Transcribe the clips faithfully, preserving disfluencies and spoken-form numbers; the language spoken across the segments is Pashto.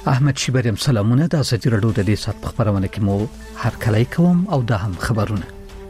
احمد شیبریم سلامونه. د ازادي رادیو د دې سات په خبرونه کې مو هر کله کوم او دا هم خبرونه.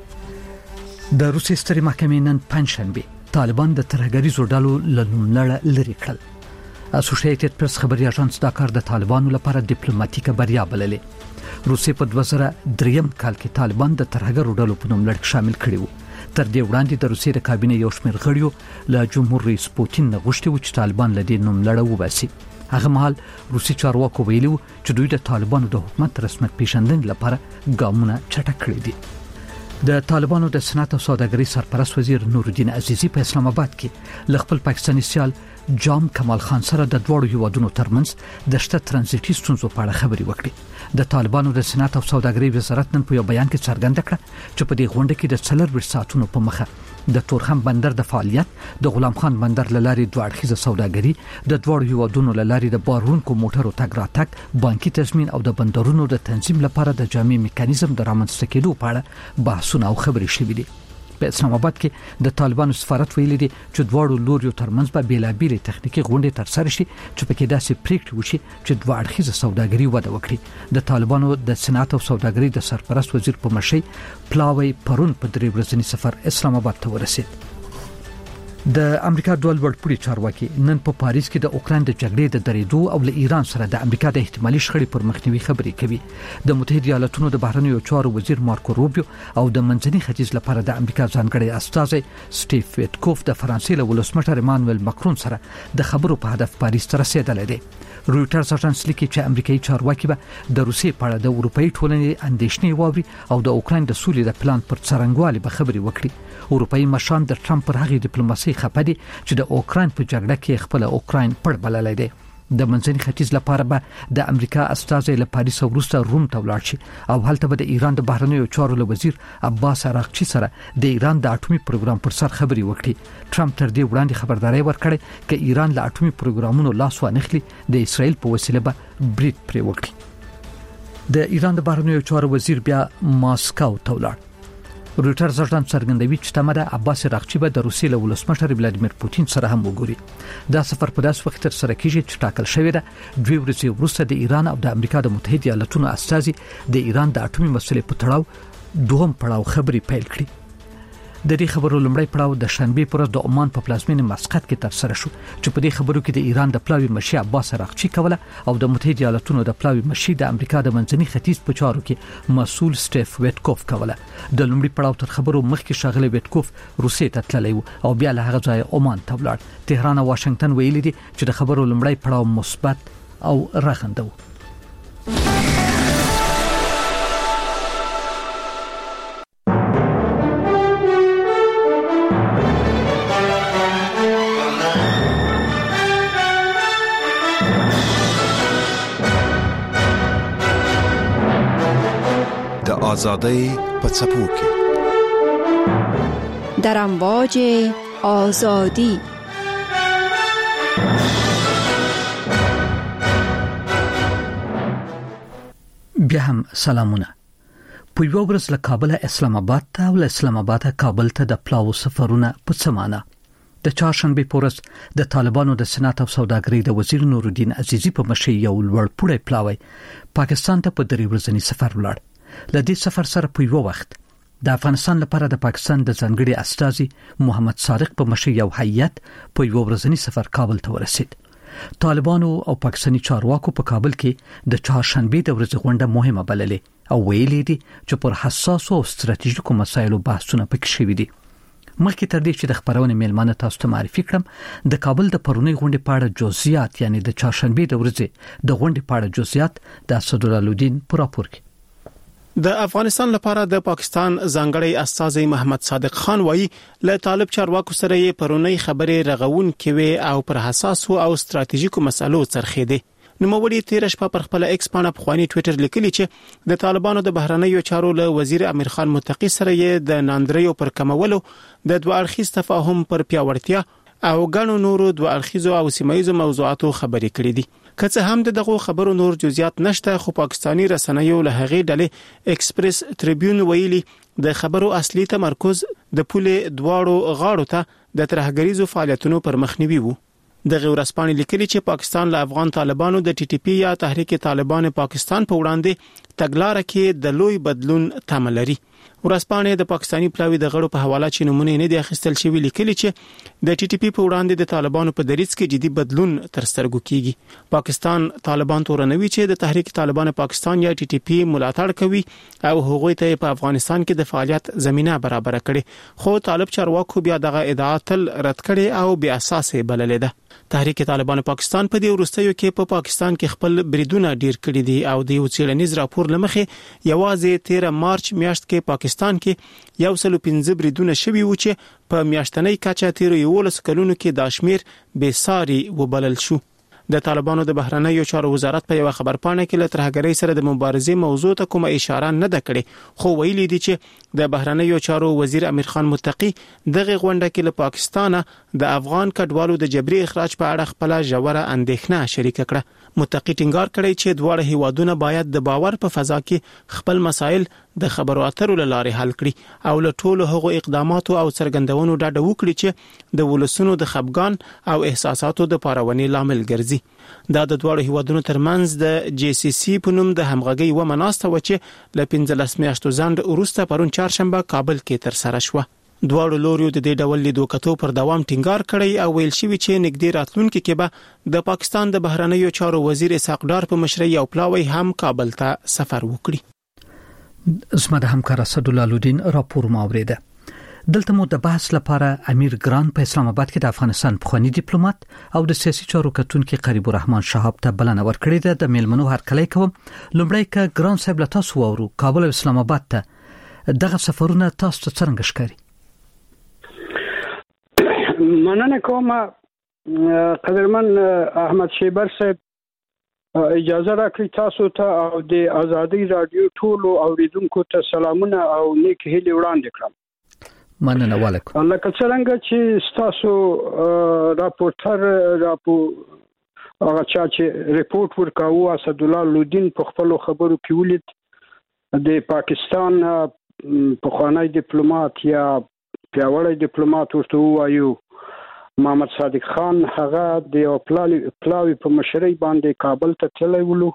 د روسي سترې محکمې نن پنځشنبه طالبان د ترهګریزو ډلو لنوملړ لري کړل. اسوسییټډ پریس خبري اژانس دا کار د طالبانو لپاره ډیپلوماټیکه بریا بللې. روسي په دوه زره درې کال کې طالبان د ترهګرو ډلو په نوملړ کې شامل کړي وو. تر دې وړاندې د روسي د کابینې یو شمېر غړیو له جمهور رئیس پوتین نه غوښتي و چې طالبان له دې نوملړ وباسي. هغه مهال روسي چارواکو ویلي و چې دوی د طالبانو د حکومت رسمیت پیژندنې لپاره ګامونه چټک کړي دي. د طالبانو د صنعت او سوداګرۍ سرپرست وزیر نور الدین عزیزی په اسلام آباد کې ل خپل پاکستاني سیال جام کمال خان سره د دوړو هیوادونو ترمنځ د شته ترانزیټي ستونزو په اړه خبري وکړي. د طالبانو د صنعت او سوداګرۍ وزارت نن په یو بیان کې څرګنده کړه چې په دې غونډه کې د څلور ساعتونو په مخه د تورخم بندر د فعالیت، د غلام خان بندر لاري دوه اړخیزه سوداګري، د دوړو هیوادونو لاري د بارونکو موټرو تګ راتګ، بانکي تضمین او د بندرونو د تنظیم لپاره د جامع میکانیزم د رامنځته کېدو په اړه بحثونه او خبري شوي دي. په اسلام آباد کې د طالبانو سفارت ویلي دي چې دوړو لوريو ترمنځ به بیلابیل تخنیکی غونډې ترسره شي چې پکې داسې پریکړې وشي چې دوه اړخیزه سوداګري وده وکړي. د طالبانو د صنعت او سوداګرۍ د سرپرست وزیر په مشرۍ پلاوی پرون په درې ورځنی سفر اسلام آباد ته ورسید. د امریکا ډول وړپوړي چارواکي نن په پاریس کې د اوکران د جګړې د درېدو او له ایران سره د امریکا د احتمالي شخړې پر مخنیوي خبرې کوي. د متحده ایالاتونو د بهرنیو چارو وزیر مارکو روبیو او د منځني ختیځ لپاره د امریکا ځانګړي استازی سټیف ویټکوف د فرانسې له ولسمشر ایمانوئل ماکرون سره د خبرو په هدف پاریس ته رسیدلی دی. رويټرز اژانس لیکي چې امریکایي چارواکي به د روسیې په اړه د اروپאי ټولنې اندېښنې واوري او د اوکران د سولې د پلان پر څرنګوالي به خبري وکړي. اروپאי مشران د ټرمپ پر هغې ډیپلوماسي خپه دي چې د اوکران په جګړه کې خپل اوکران پړ بللی دی. د منځني ختیځ لپاره به د امریکا استازی له پاریس وروسته روم ته ولاړ شي او هلته به د ایران د بهرنیو چارو له وزیر عباس عراقچي سره د ایران د اټومي پروګرام پر سر خبري وکړي. ټرمپ تر دې وړاندې خبرداري ورکړې چې ایران له اټومي پروګرامونو لاس وانخلي د اسرائیل په وسیله به برید پرې وکړي. د ایران د بهرنیو چارو وزیر بیا ماسکو ته ولاړ. رويټرز اژانس څرګندوي چې تمره عباس عراقچي به د روسیې له ولسمشر ولادیمیر پوتین سره هم وګوري. دا سفر په داس وخت تر سره کیږي چې ټاکل شوی دی دوی ورځې وروسته د ایران او د امریکا د متحده ایالاتونو استازي د ایران د اټومي مسلې په تړاو دوهم پړاو خبري پیل کړي. د دې خبرو لومړی پړاو د شنبه پر ورځ د عمان په پلازمینه مسقط کې تر سره شو چې په دې خبرو کې د ایران د پلاوی مشي عباس عراقچي کوله او د متحده ایالاتونو د پلاوی مشي د امریکا د منځني ختیځ په چارو کې مسؤل سټیف ویټکوف کوله. د لومړي پړاو تر خبرو مخکې شاغله ویټکوف روسیې ته تللی او بیا له هغه ځای عمان ته ولاړ. تهران او واشنگټن ویلي دي چې د خبرو لومړی پړاو مثبت او رغنده و. آزادی په څپو کې در امواج آزادی بیا هم سلامونه. په یو ورځ له کابل اسلام آباد ته او له اسلام آباد کابل ته د پلاو سفرونه په سمانه د چهارشنبه پورس د طالبانو د صنعت او سوداګرۍ د وزیر نور الدین عزیزی په مشرۍ یو لوړپوړی پلاوی پاکستان ته په درې ورځنی سفر ولاړ. لدې سفر سره په یو وخت د افغانستان لپاره د پاکستان د ځانګړي استازي محمد صادق په مشرۍ یو هیئت په یو ورځنی سفر کابل ته ورسید. طالبانو او پاکستاني چارواکو په کابل کې د چهارشنبه د ورځې غونډه مهمه بللې او ویلي دي چې پر حساس او ستراتیژیکو مسایلو بحثونه پکې شوي دي. مخکې تر دې چې د خبرونې میلمانه تاسو ته معرفي کړم د کابل د پرونی غونډې په اړه جزئیات یعنی د چهارشنبه د ورځې د غونډې په اړه جزئیات د اسدالدین پر راپور کې. د افغانستان لپاره د پاکستان ځانګړي استازي محمد صادق خان وایي له طالب چارواکو سره یې پرونی خبرې رغون کوي او پر حساسو او ستراتیژیکو مسلو څرخېدي. نوموړي تیر شپه پر خپل ایکس باندې په خواني ټوئیټر لیکلي چې د طالبانو د بهرنیو چارو له وزیر امیر خان متقی سره یې د ناندریو پر کمولو د دوه اړخیز تفاهم پر پیاوړتیا او غنو نورو دوه اړخیزو او سیمایي موضوعاتو خبرې کړې دي. که څه هم دغه خبرو نور جزئیات نشته خو پاکستانی رسنیو له هغې ډلې ایکسپریس ټریبیون ویلي د خبرو اصلي تمرکز د پولې دواړو غاړو ته د ترهګریزو فعالیتونو پر مخنیوي وو. دغه ورځپاڼې لیکلي چې پاکستان له افغان طالبانو د ټي ټي پی یا تحریک طالبان پاکستان په وړاندې تګلارې کې د لوی بدلون تمه لري. ورځپاڼې د پاکستانی پلاوی د غړو په حواله چې نمونه نه دي اخیستل شوی لیکلي چې د ټي ټي پی په وړاندې د طالبانو په دریځ کې جدي بدلون تر سترګو کیږي. پاکستان طالبان تورنوي چې د تحریک طالبان پاکستان یا ټي ټي پی ملاتړ کوي او هغوی ته په افغانستان کې د فعالیت زمينه برابر کړي، خو طالب چارواکو بیا دغه ادعا تل رد کړي او بیا اساسه بللې ده. تحریک طالبان پاکستان په دې وروستیو کې په پاکستان کې خپل بریدونه ډیر کړي دي او د یو څېړنیز راپور لمخې یوازې تیرا مارچ میاشت کې پاکستان کې یو سل پنځه بریدونه شوي و چې په میاشتنۍ کچه تیر یو لس کلونو کې د شمیر به ساري وبلل شو. د طالبانو د بهرنیو چارو وزارت په یو خبرپاڼه کې له ترهګرۍ سره د مبارزې موضوع ته کومه اشاره نه ده کړې، خو ویلي دي چې د بهرنیو چارو وزیر امیر خان متقی دغه غونډه کې له پاکستانه د افغان کډوالو د جبري اخراج په اړه خپل ژوره اندېښنه شریک کړه. متقی ټینګار کړی چې دواړه هیوادونه باید د باور په فضا کې خپل مسایل د خبرو اترو لارې حل کړي او له ټولو هغو اقداماتو او څرګندونو ډډه وکړي چې د ولسونو د خپګان او احساساتو د پارونې لامل ګرځي. دا د دواړو هیوادونو ترمنځ د جی سی سی په نوم د همغږي و مناسته و چې له پنځلس میاشتو ځنډ وروسته پرون چهارشنبه کابل کې تر سره شوه. دواړو لوریو د دې ډول لیدو کتو پر دوام ټینګار کړی او ویل شوی چې نږدې راتلونکي کې به د پاکستان د بهرنیو چارو وزیر اسحاق ډار په مشرۍ او پلاوی هم کابل ته سفر وکړي. زما د همکار اسدالله لودین راپور ماوریده. دلته مو د بحث لپاره امیر ګران په اسلام آباد کې د افغانستان پخوانی ډیپلوماټ او د سیاسي چارو کتونکو قریب الرحمن شهاب ته بلنه ورکړې ده. د میلمنو هرکلی کوم. لومړی ک ګران صاحب له تاسو وورو کابل او اسلام آباد ته دغه سفرونه تاسو ته څنګه ښکاري؟ مننه کوم قدرمن احمد شیبر صاحب، اجازه راکړئ تاسو ته او د آزادۍ رادیو ټولو اوریدونکو ته سلامونه او نیک هیلې وړاندې کړم. مننه. وعلیکم. لکه څنګه چې تاسو راپورټر راپور هغه چا چې ریپورت ورکاوه اسدالله لودین په خپل خبرو کې ولید د پاکستان پخوانی ډیپلوماټ یا پیاوړی ډیپلوماټ ورته وایو محمد صادق خان هغه د یو پلاوی په مشرۍ باندې کابل ته تللی ولو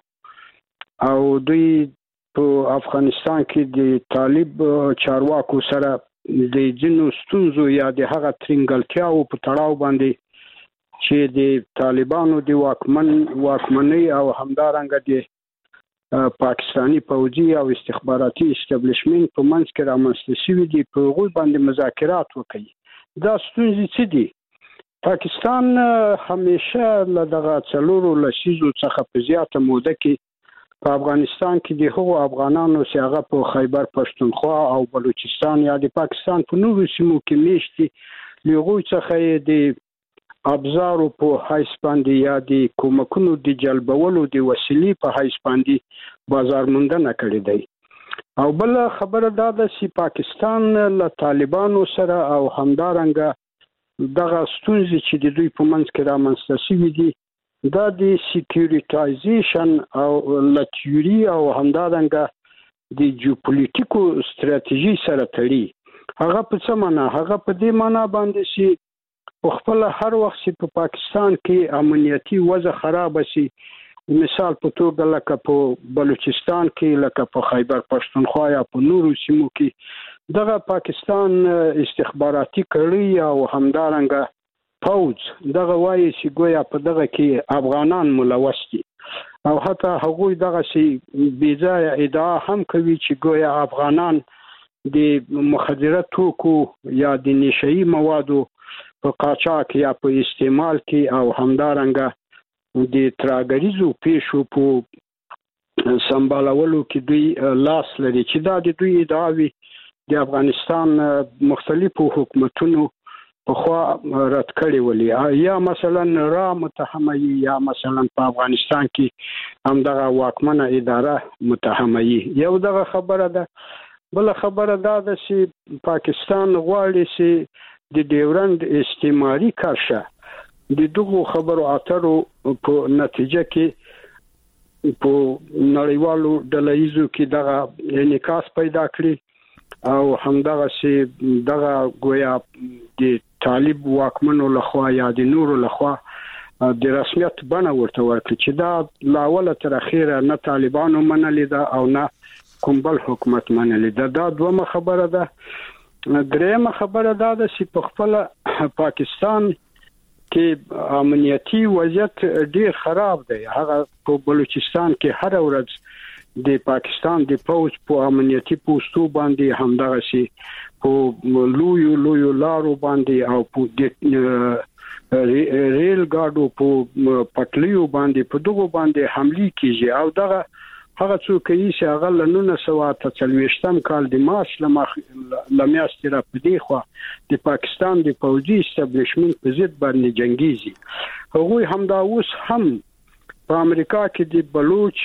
او دوی په افغانستان کې د طالب چارواکو سره د جنو ستونزو یا د هغه ترنګلتیاو په تړاو باندې چې د طالبانو د واکمن واکمنۍ او همدارنګه د پاکستانی پوځي او استخباراتي استابلیشمنت په منځ کې رامنځته شوي دي په هغوی باندې مذاکرات وکړي. دا ستونزې څه دي؟ پاکستان همیشه له دغه څلورو لسیزو څخه په زیاته موده کې په افغانستان کې د هغو افغانانو چې هغه په خیبر پښتونخوا او بلوچستان یا د پاکستان په نورو سیمو کې میشتي له هغوی څخه د ابزارو په حیث باندې یا د کومکونو د جلبولو د وسیلې په حیث باندې بازار موندنه کړې دی. او بل خبره دا ده چې پاکستان له طالبانو سره او همدارنګه دغه ستونزې چې د دوی په منځ کې رامنځته شوي دي دا د سیکیوریټایزیشن او له تیوري او همدارنګه د جیوپولیټیکو ستراتیژي سره تړي. هغه په څه معنا؟ هغه په دې معنا باندې چې په خپل هر وخت چې په پاکستان کې امنیتي وضع خراب شي، مثال په توګه لکه په بلوچستان کې، لکه په خیبر پښتونخوا یا په نورو سیمو کې، دغه پاکستان استخباراتي کړي او همدارنګه پوز دغه وایي چې ګویا په دغه کې افغانان ملوث دي او حتی هغوی دغه شي بېځایه ادعا هم کوي چې ګویا افغانان د مخدره توکو یا د نشهیي موادو په قاچاق یا په استعمال کې او همدارنګه د ترهګریزو پیښو په سمبالولو کې دوی لاس لري، چې دا د دوی ادعاوي د افغانستان مختلفو حکومتونو په خوا رد کړي ولي. یا مثلا را متهمه یا مثلا په افغانستان کې هم دغه واکمنه اداره متهمه یو دغه خبره ده. بل خبره دا ده چې پاکستان غواړي چې د ډیورند استعماري کرښه د دغه خبرو اترو په نتیجه کې په نړیوالو ډلهیزو کې دغه انعکاس پیدا کړي او همدغه چې دغه گویا د طالب واکمنو لخوا یا د نورو لخوا د رسمیت بڼه ورته ورکړي چې دا لاول تر اخیره نه طالبانو منلې ده او نه کوم بل حکومت منلې ده. دا دومره خبره ده. درېمه خبره دا ده چې په خپل پاکستان کې امنیتي وضعیت ډیر خراب دی. هغه په بلوچستان کې هر ورځ د پاکستان د پوز په امنیتي پوسټو باندې همدغه شي په لویو لویو لارو باندې او په ریل ګاډو په پټلیو باندې په دغه باندې حمله کیږي او دغه هغه څوک چې هغه له نولس سوه اته څلوېښتم کال د مارچ لمیاشتې را پدې خو د پاکستان د پوځي استابلیشمنت په ضد باندې جنگیږي. هغوی همدا اوس هم په امریکا کې د بلوچ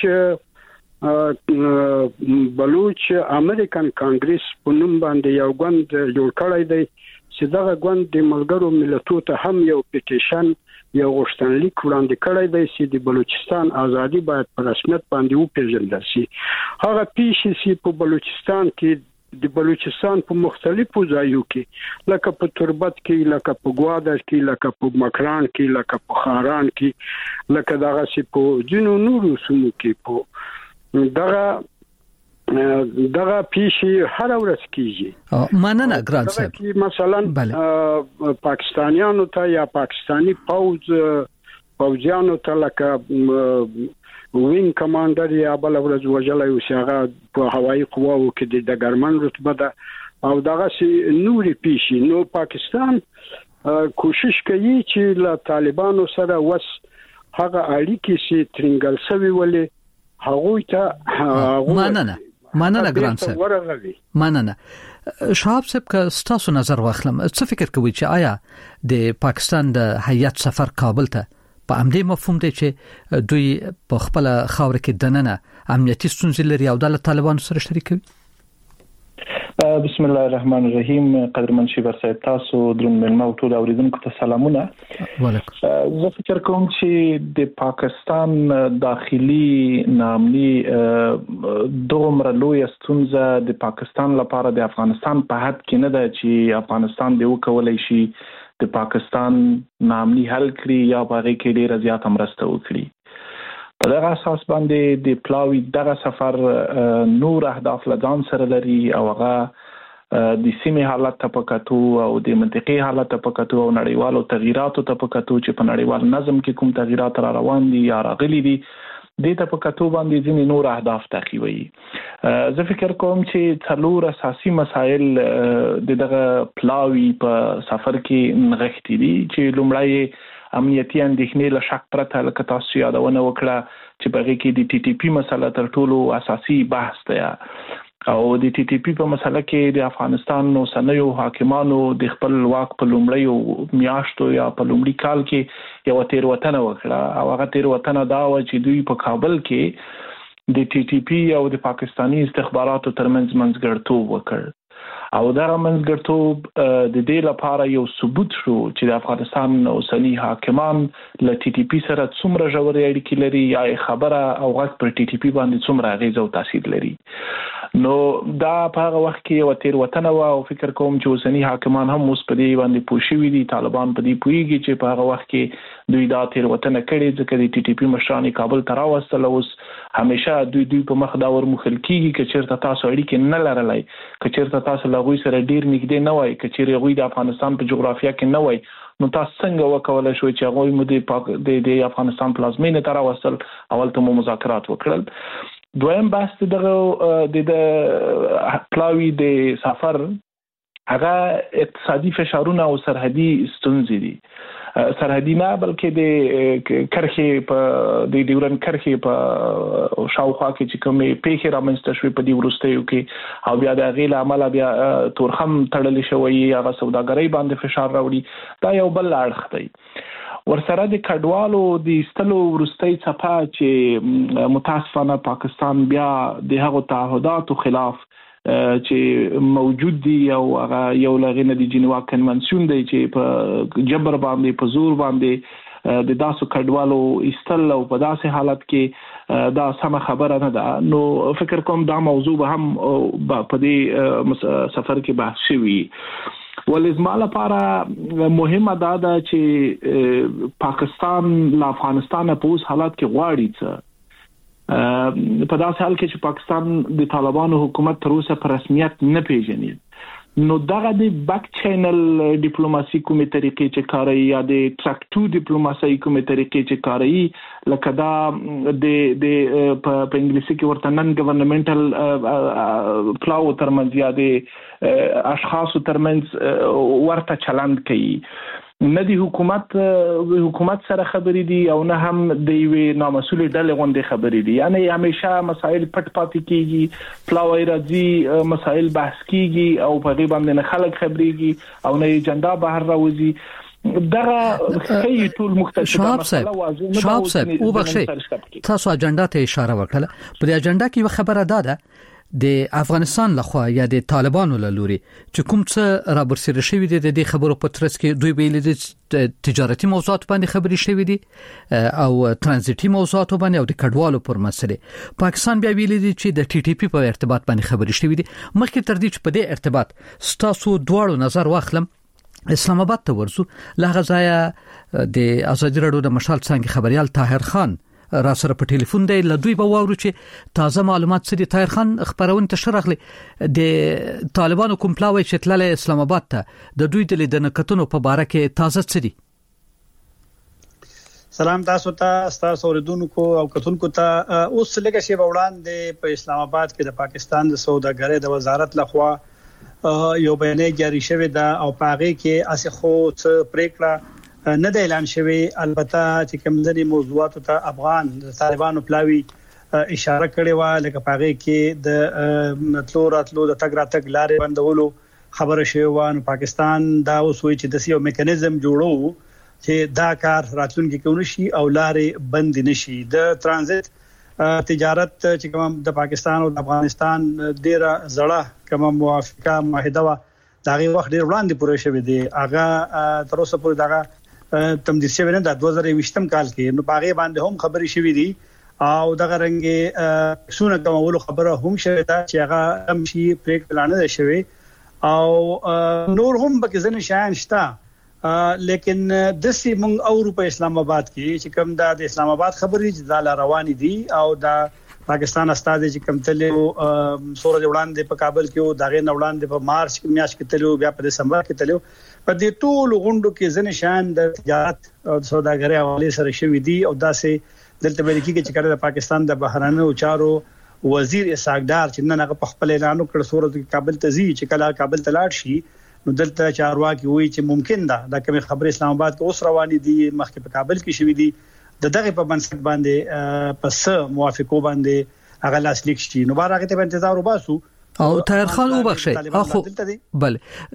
بلوچ امریکن کانګریس په نوم باندې یو ګوند جوړ کړی دی چې دغه ګوند د ملګرو ملتونو ته هم یو پیټیشن یو غوښتنلیک وړاندې کړی دی چې د بلوچستان ازادي باید په رسمیت باندې وپیژندل شي. هغه پیښې چې په بلوچستان کې د بلوچستان په مختلفو ځایو کې لکه په تربت کې لکه په ګوادر کې لکه په مکران کې لکه په خاران کې لکه دغه چې په جنو نورو سیمو کې په دغه دغه پیښې هر ورځ کیږي. مننه ګران صاحب. چې مثلا پاکستانیانو ته یا پاکستانی پوز پوځیانو ته لکه وینګ کمانډر یا بل ورځ وجلای او شغه په هوایي قواو کې د ډګرمن رتبه ده او دغه سي نوري پیښې. نو پاکستان کوشش کوي چې له طالبانو سره وس هغه اړیکې چې ترنګل سوي ولې هغوی ته مننه مننه ګران صاحب. مننه شهاب صاحب که ستاسو نظر واخلم څه فکر کوي چې آیا د پاکستان د هیئت سفر کابل ته په امدې مفهوم دی چې دوی په خپل خاور کې دننه امنیتي ستونزې لري او د طالبانو سره شریک وي؟ بسم الله الرحمن الرحیم. قدرمن شي برسایت تاسو درون ملما او ټول اوریدونکو ته سلامونه. وعلیکم. زه فکر کوم چې د پاکستان داخلي نامني دومره لوی ستونزه د پاکستان لپاره د افغانستان په حد کې نه ده چې افغانستان دی وکولای شي د پاکستان نامني حل کړي یا باغې کې ډیره زیاته مرسته وکړي. په دغه اساس باندې د پلاوی دغه سفر نور اهداف لځان سره لري او هغه د سیمې حالت ته پکاتو او د منطقي حالت ته پکاتو او نړیوالو تغیراتو ته پکاتو چې په نړیوال نظم کې کوم تغیرات را روان دي یا راغلي دي د ته پکاتو باندې ځینې نور اهداف تعقیبوي. زه فکر کوم چې څلور اساسي مسایل د دغه پلاوی په سفر کې نغښتي دي چې لومړی امنیتي اندېښنې له شک پرته لکه تاسو یادونه وکړه چې په هغې کې د ټي ټي پي مسله تر ټولو اساسي بحث دی او د ټي ټي پي په مسله کې د افغانستان اوسنیو حاکمانو د خپل واک په لومړیو میاشتو یا په لومړي کال کې یوه تېروتنه وکړه او هغه تېروتنه دا وه چې دوی په کابل کې د ټي ټي پي او د پاکستاني استخباراتو ترمنځ منځګړیتوب وکړ او دا منځګړیتوب د دې لپاره یو ثبوت شو چې د افغانستان اوسنی حاکمان له ټي ټي پي سره څومره ژورې اړیکې لري یا خبره او غږ پر ټي ټي پي باندې څومره اغیزه او تاثیر لري. نو دا په هغه وخت کې یو تېروتنه وه او فکر کوم چې اوسنی حاکمان هم اوس په دې باندې پوه شوي دي. طالبان په دې پوهېږي چې په هغه وخت کې دوی دا تېروتنه کړې ځکه د ټي ټي پي مشران کابل ته راوستل. اوس همیشه دوی دوی په مخ دا ورموښل کېږي که چېرته تاسو اړیکې نه لرلی که چېرته تاسو له هغوی سره ډېر نږدې نه وای که چېرې هغوی د افغانستان په جغرافیه کې نه وای نو تاسو څنګه وکولای شوئ چې هغوی مو د افغانستان پلازمینې ته راوستل او هلته مو مذاکرات وکړل. دویم بحث دغه د پلاوی د سفر هغه اقتصادي فشارونه او سرحدي ستونزې دي. سرحدي نه بلکې د کرښې په د ډیورن کرښې په شاوخوا کې چې کومې پیښې رامنځته شوې په دې وروستیو کې او بیا د هغې له امله بیا تورخم تړلی شوی هغه سوداګرۍ باندې فشار راوړي. دا یو بل اړخ دی. ورسره د کډوالو د ایستلو وروستۍ څپه چې متاسفانه پاکستان بیا د هغو تعهداتو خلاف چې موجود دي او هغه یو له هغې نه د جنیوا کنونسیون دی چې په جبر باندې په زور باندې د داسو کډوالو ایستل او په داسې حالت کې دا سمه خبره نه ده. نو فکر کوم دا موضوع به هم په دې سفر کې بحث شوي. ولې زما لپاره مهمه دا ده چې پاکستان له افغانستان په اوس حالات کې غواړي څه په داسې حال کې چې پاکستان د طالبانو حکومت تر اوسه په رسمیت نه پیژني نو دغه د بیک چینل ډیپلوماسي کومې طریقې چې کاروي یا د ټرک ټو ډیپلوماسي کومې طریقې چې کاروي لکه دا د د په انګلیسي کې ورته نن ګورنمنټل فلاو ترمنځ یا د اشخاصو ترمنځ ورته چلند کوي نه دی حکومت حکومت سره خبرې دي او نه هم د یوې نامسؤلې ډلې غونډې خبرې دي یعنی همیشه مسائل پټ پاتې کیږي فلاوی راځي مسائل بحث کیږي او په دې باندې نه خلک خبرېږي او نه اجنډا بهر راوځي دغه خی ټول مختلفه مسله شاب صاحب او بخشي تاسو اجنډا ته اشاره وکړه په دې اجنډا کې یو خبره ده د افغانستان لخوا یا د طالبانو له لوري چې کوم څه را برسېره شوی دي د دې خبرو په ترڅ کې دوی ویلي دي تجارتي موضوعات باندې خبرې شوی دي او ترانزیتي موضوعات باندې او د کډوالو پر مسله پاکستان بیا ویلي دي چې د ټي ټي پی په ارتباط باندې خبرې شوی دي مخکې تر دې چې په دې ارتباط ستاسو دواړو نظر واخلم اسلام آباد ته ورسو لغه ځای د ازادي راډیو د مشال څنګه خبريال طاهر خان را سره په ټلیفون دی لدوی به وورو چې تازه معلومات سړي طاهر خان خبرونه تشرغلي د طالبانو کوم پلاوی چې تلل اسلام آباد ته د دوی د لیدنه کتنو په باره کې تازه سړي سلام تاسو ته تاسو اوریدونکو او کتونکو ته اوس لږه شی وړاندې په اسلام آباد کې د پاکستان د سوداګرۍ د وزارت لخوا یو بیان جاری شوی دا او پاغه کې اسه خو څه پریکړه نه د اعلان شوی البته چې کومځنی موضوعات ته افغان د طالبانو پلاوی اشاره کړې و لکه پاغه کې د مطلو راتلو د تګ راتګ لارې بندولو خبره شوی و نو پاکستان دا اوس وی چې د یو میکانیزم جوړو چې دا کار راتلونکي کې ونشي او لارې بند نشي د ترانزیت تجارت چې کوم د پاکستان او د افغانستان ډیره زړه کوم موافقه معاهده و داغه وخت ډیر وړاندې پوره شوی دی هغه تر اوسه پورې دغه تمدید شوی نه د دوه زره یوولسم کال کې نو باغې باندې هم خبرې شوې دي او دغه رنګ سونه کومولو خبره هم شوه دا چې هغه هم شي پریک پلان نه شوی او نور هم به ځنه شایان شته لیکن د سی مونږ او په اسلام آباد کې چې کوم د اسلام آباد خبرې چې د رواني دي او د پاکستان استاد چې کوم تلو سورج وړاندې په کابل کې او دغه وړاندې په مارچ کې میاشت کې تلو بیا په دسمبر کې تلو په دې ټول غونډو کې ځنه شان د تجارت او سوداګرۍ حواله سره شوې دي او داسې دلته ویل کېږي چې کله د پاکستان د بهرانه چارو وزیر اسحاقدار چې نن هغه په خپل اعلان وکړ سورج کابل ته ځي چې کله کابل ته لاړ شي نو دلته چارواکي وایي چې ممکن ده دا کوم خبره اسلام آباد کې اوس روانې دي مخکې په کابل کې شوې دي د دغه په بنسټ باندې پس موافقو باندې هغه لاسلیک شي نو بار هغه ته انتظار وباسو او طاهر خان وبخشي اخو بل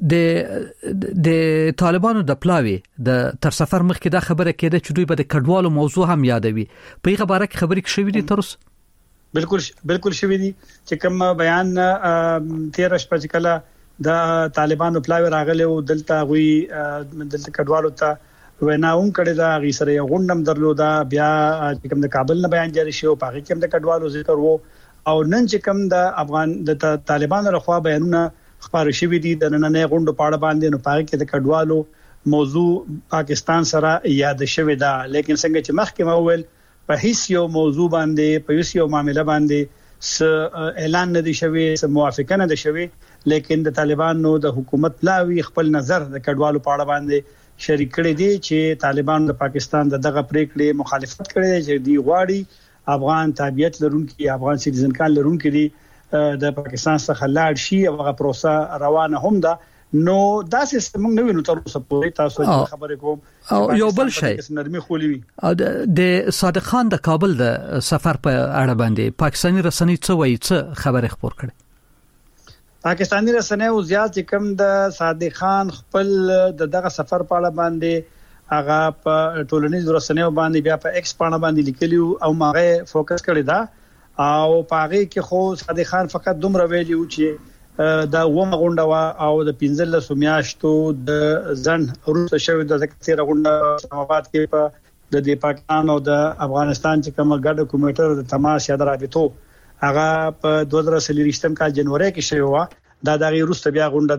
د د طالبانو د پلاوی د تر سفر مخکې دا خبره کېده چې دوی به د کډوالو موضوع هم یادوي په هغه باره کې خبرې شوې دي تر اوسه بالکل بالکل شوې دي چې کوم بیان تیر شپه چې کله د طالبانو پلاوی راغله او دلته غوي دلته کډوالو ته ویناوم کړي دا غي سره غونډم درلودا بیا چې کوم د کابل نه بیان جاری شو په هغه کې د کډوالو ذکر وو او نن چې کوم د افغان د طالبانو لخوا بیانونه خبرې شوې دي د نننې غونډو په اړه باندې نو پاره کې د کډوالو موضوع پاکستان سره یاد شوې ده لیکن څنګه چې مخکې مو ویل په هیڅ یو موضوع باندې په هیڅ یو معاملې باندې س اعلان نه دي شوې س موافقه نه دي شوې لیکن د طالبانو د حکومت لاوي خپل نظر د کډوالو په اړه باندې شریک کړي دي چې طالبان د پاکستان د دغه پریکړې مخالفت کړي چې دی غواړي افغان تابعیت لرونکي افغان سیټیزن کال لرونکي دي د پاکستان څخه لاړ شي او هغه پروسه روانه هم ده نو دا سیستم موږ نه وینو تر اوسه پورې تاسو خبرې کوم او یو بل شی نرمي خولي او د صادق خان د کابل د سفر په اړه باندې پاکستاني رسنۍ څه وایي څه خبره خبر کړي پاکستاني رسنۍ او زیات کم د صادق خان خپل دغه سفر په اړه باندې هغه په ټولنیز رسنیو باندې بیا په ایکس باندې باندې لیکلیو او ماغه فوکس کړی دا او پاغه کې خو صادق خان فقط دومره ویلیو چې دا ومه غونډه وا او د پنځل سومیاشتو د ځن روسه شوی د ذکر غونډه اسلام آباد کې په د پاکستان او د افغانستان چې کومه ګډه کمیټه د تماس یا د رابطو هغه په دوه زره څلورم کال جنوري کې شوی و دا دغه روسه بیا غونډه ده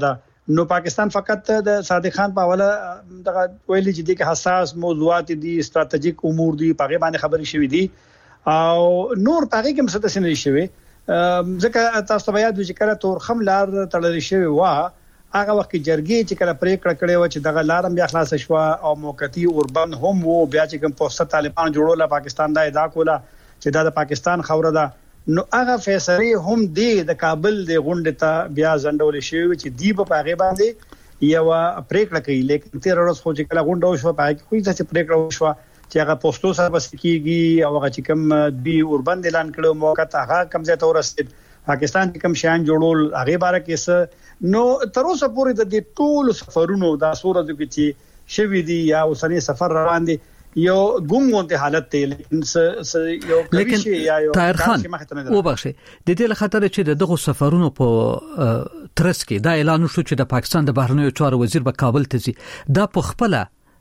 نو پاکستان فقط د صادق خان په حواله دغه ویلي چې د حساس موضوعات دي استراتیژیک امور دي په غیبه باندې خبري شوې دي او نور پاره کې مستدسه نه شوي ځکه تاسو ته یاد چې کله تور خم لار تړل شوی و هغه وخت جرګې چې کله پریکړه کړې و چې دغه لارم بیا خلاص شو او موقتی اوربند هم وو بیا چې کوم پوسټ طالبان جوړول پاکستان دا ادعا کوله چې دا د پاکستان خوره ده نو هغه فیصله هم دی د کابل د غونډه ته بیا ځندول شي چې دی په هغه باندې یو پریکړه کوي لیکن تیر ورځ خو چې کله غونډه وشو په هغه کوئی څه پریکړه وشو چې هغه پوسټو سره بس کیږي او هغه چې کوم دی اوربند اعلان کړو موقت هغه کم ځای ته ورسید پاکستان کوم شان جوړول هغه باره کې نو تر اوسه پورې د ټول سفرونو د سورته کې چې شوی دی یا اوسنی سفر روان دي یو ګونګونته حالت ته لیکن س یو کوي شي یا یو طاهر خان وبخښه د دې لخطر چې دغه سفرونو په ترڅ کې دا اعلان شو چې د پاکستان د بهرنیو چارو وزیر به کابل ته ځي دا په خپل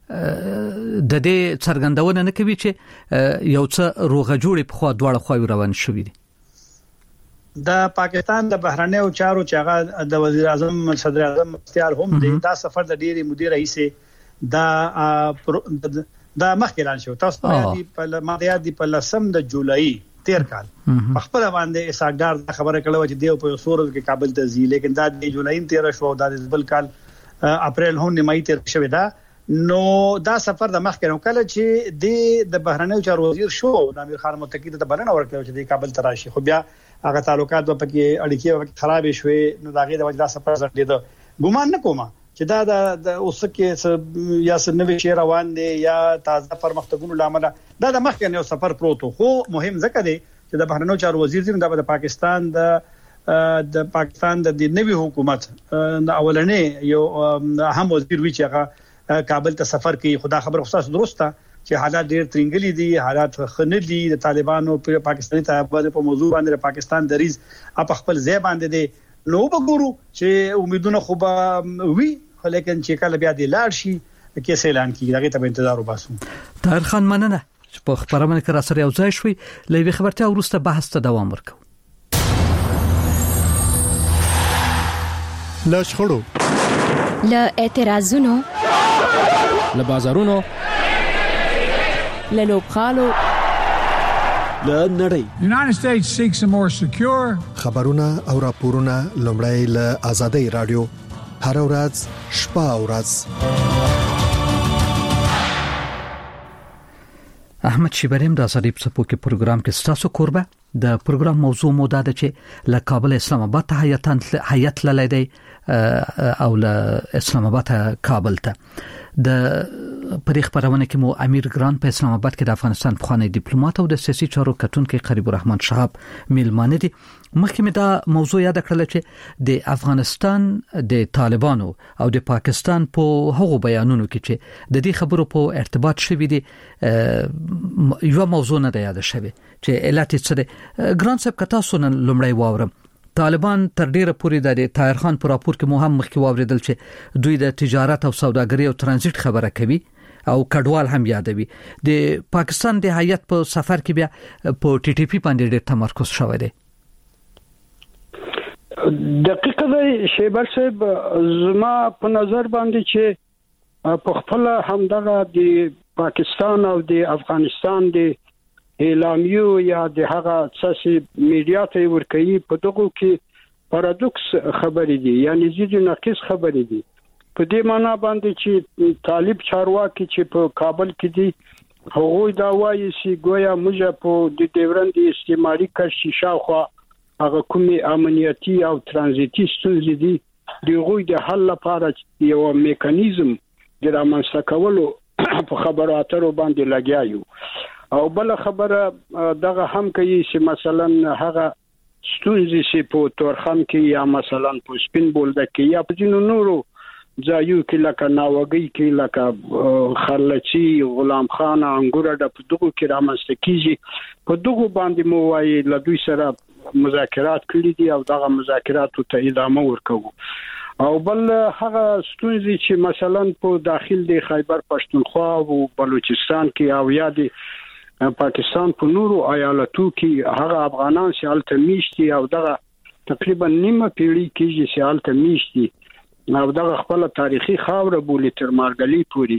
د دې څرګندونه نه کوي چې یو څه روغه جوړي په خوا دواړه خوا روان شوې دي د پاکستان د بهرنیو چارو چې هغه د وزیر اعظم صدر اعظم اختیار هم دی دا سفر د ډیری مدیر رئیسه دا دا مخکې اعلان شو تاسو ته دی په ماده دی په لسم د جولای تیر کال خپل باندې اساګدار خبره کړو چې دیو په سورز کې کابل ته ځي لیکن دا د جولای تیر شو دا د بل کال اپریل هم نیمای تیر شوی دا نو دا سفر د مخکې نو کله چې د بهرنیو چارو وزیر شو د امیر خان متقی ته بلنه ورکړه چې د کابل ته راشي خو بیا هغه تعلقات په کې اړیکې خراب شوې نو دا غي د وجه سفر زړه ګومان نه کوم چې دا د اوسکه یا سنوي شي روان دي یا تازه پرمختګونو لامل دا د مخکې یو سفر پروتو خو مهم ځکه دی چې د بهرنیو چارو وزیر زم د پاکستان د د پاکستان د نوي حکومت د اولنې یو اهم وزیر وی چې هغه کابل ته سفر کوي خدا خبر خصوص درسته چې حالات ډیر ترنګلي دي حالات خنل دي د طالبانو په پاکستاني طالبانو په موضوع باندې پاکستان دریز په خپل ځای باندې دي نو وګورو چې امیدونه خو به وي لیکن چې کله بیا د لاړ شي کې اعلان کیږي دغه ته انتظار وباسو طاهر خان مننه چې په خبرونه کې را سره یو ځای شوي لوي خبرته ورسته بحث ته دوام ورکو لا شخړو لا اعتراضونو لا بازارونو لا لوبخالو لا نړۍ United States seeks a more secure خبرونه او راپورونه لومړی له آزادۍ رادیو هر ورځ شپه او ورځ احمد شیبریم د آزادۍ په سپو کې پروګرام کې ستاسو قربه د پروګرام موضوع مو دا ده چې له کابل اسلام آباد ته هیئتان هیئت للیدي او له اسلام آباد کابل ته د پرې خبرونه کې مو امیر ګران په اسلام آباد کې د افغانستان خوانی ډیپلوماټ او د سیاسي چارو کتونکو قریب الرحمن شهاب میلمانه دي مخکې مې دا موضوع یاد کړل چې د افغانستان د طالبانو او د پاکستان په هغو بیانونو کې چې د دې خبرو په ارتباط شوی دي یو موضوع نه یاد شوی چې علت څه ده ګران صاحب کتا سنن لمړی واورم طالبان تر ډیره پورې د طاهر خان پر راپور کې مهم مخکې واوریدل چې دوی د تجارت او سوداګرۍ او ترانزیت خبره کوي او کډوال هم یادوي د پاکستان د هیئت په سفر کې بیا په ټي ټي پی باندې ډېر تمرکز شوی دی دقیقه دی شیبر صاحب زما په نظر باندې چې په خپل همدغه د پاکستان او د افغانستان د اعلامیو یا د هغه اساسي میډیا ته ورکوي په دغه کې پارادوکس خبرې دي یعنی زیږ ناقص خبرې دي په دې معنی باندې چې طالب چارواکي چې په کابل کې دي هغوی دا وایي چې ګویا موږ په د ډیورند استعماري کشي شاوخوا هغه کومي امنیتي او ترانزیتي ستونزې دي دغه د حل لپاره یو میکانیزم د رامنځته کولو په خبرو اترو باندې لګیا یو او بل خبره دغه هم کوي چې مثلا هغه ستونزې چې په تورخم کې یا مثلا په سپین بولده کې یا په جنو نورو ځایو کې لکه ناوګي کې لکه خلچي غلام خان انګور د په دغه کې رامنځته کیږي په دغه باندې مو وايي له دوی سره مذاکرات کړي دي او دغه مذاکرات ته ادامه ورکوي او بل هغه ستونزې چې مثلا په داخل د خیبر پښتونخوا او بلوچستان کې او یادي پاکستان په نورو ایالتو کې هغه افغانان چې الته میشتي او دغه تقریبا نیمه پیړۍ کې چې الته میشتي او دغه خپل تاریخي خاور بولی تر مارګلی پوری.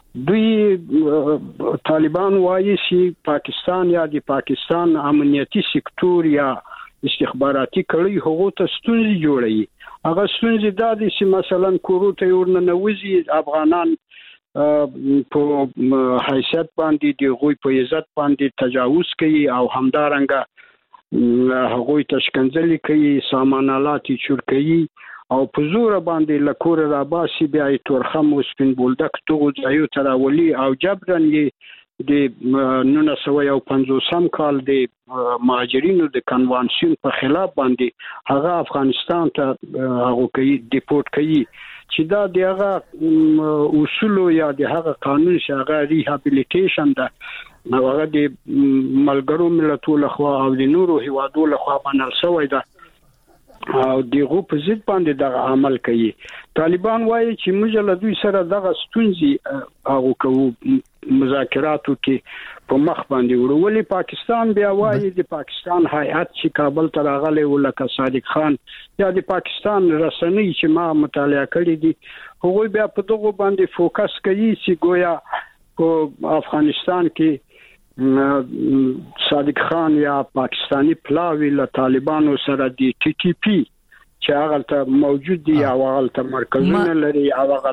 دوی طالبان وایي چې پاکستان یا د پاکستان امنیتي سکتور یا استخباراتي کړي هغه ته ستونزې جوړوي. هغه ستونزې دا دي چې مثلا کوروته ورننوزي افغانان په حیثیت باندې د غوي په عزت باندې تجاوز کوي او همدارنګه هغه تشکنځلي کوي، سامانالات چور کوي او په زور باندې لکور را باسي بیا تورخم او سپین بولدک توغ ځایو تراولي او جبرن یې د نولس پنځوس کال د مهاجرینو د کنوانسیون په خلاف باندې هغه افغانستان ته هغه کوي ډیپورت کوي چې دا دغه اصول یا دغه قانون شغه ریهابیلیټیشن ده هغه د ملګرو ملتونو لخوا او د نورو هیوادو لخوا باندې شوی ده او دغه په ضد باندې دغه عمل کوي. طالبان وایي چې موږ له دوی سره دغه ستونزې هغه کوو مذاکراتو کې په مخ باندې ورولې. پاکستان بیا وایي د پاکستان هیئت چې کابل ته راغلی ولکه صادق خان یا د پاکستان رسنۍ چې ما مطالعه کړې دي هغه بیا په دغه باندې فوکس کوي چې گویا په افغانستان کې صادق خان یا پاکستانی پلاوی له طالبانو سره دی ټي ټي پی چې هغه ته موجود دي او هغه ته مرکزونه لري او هغه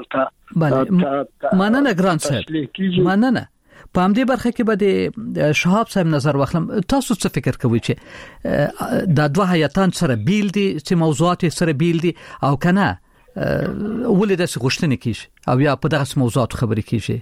ته مننه ګران صاحب مننه. په همدې برخه کې به د شهاب صاحب نظر واخلم. تاسو څه فکر کوئ چې د دوه هیاتان سره بیل دي چې موضوعات سره بیل دي او کنه ولې د غوښتنې کیږي او یا په دغه موضوعات خبرې کیږي؟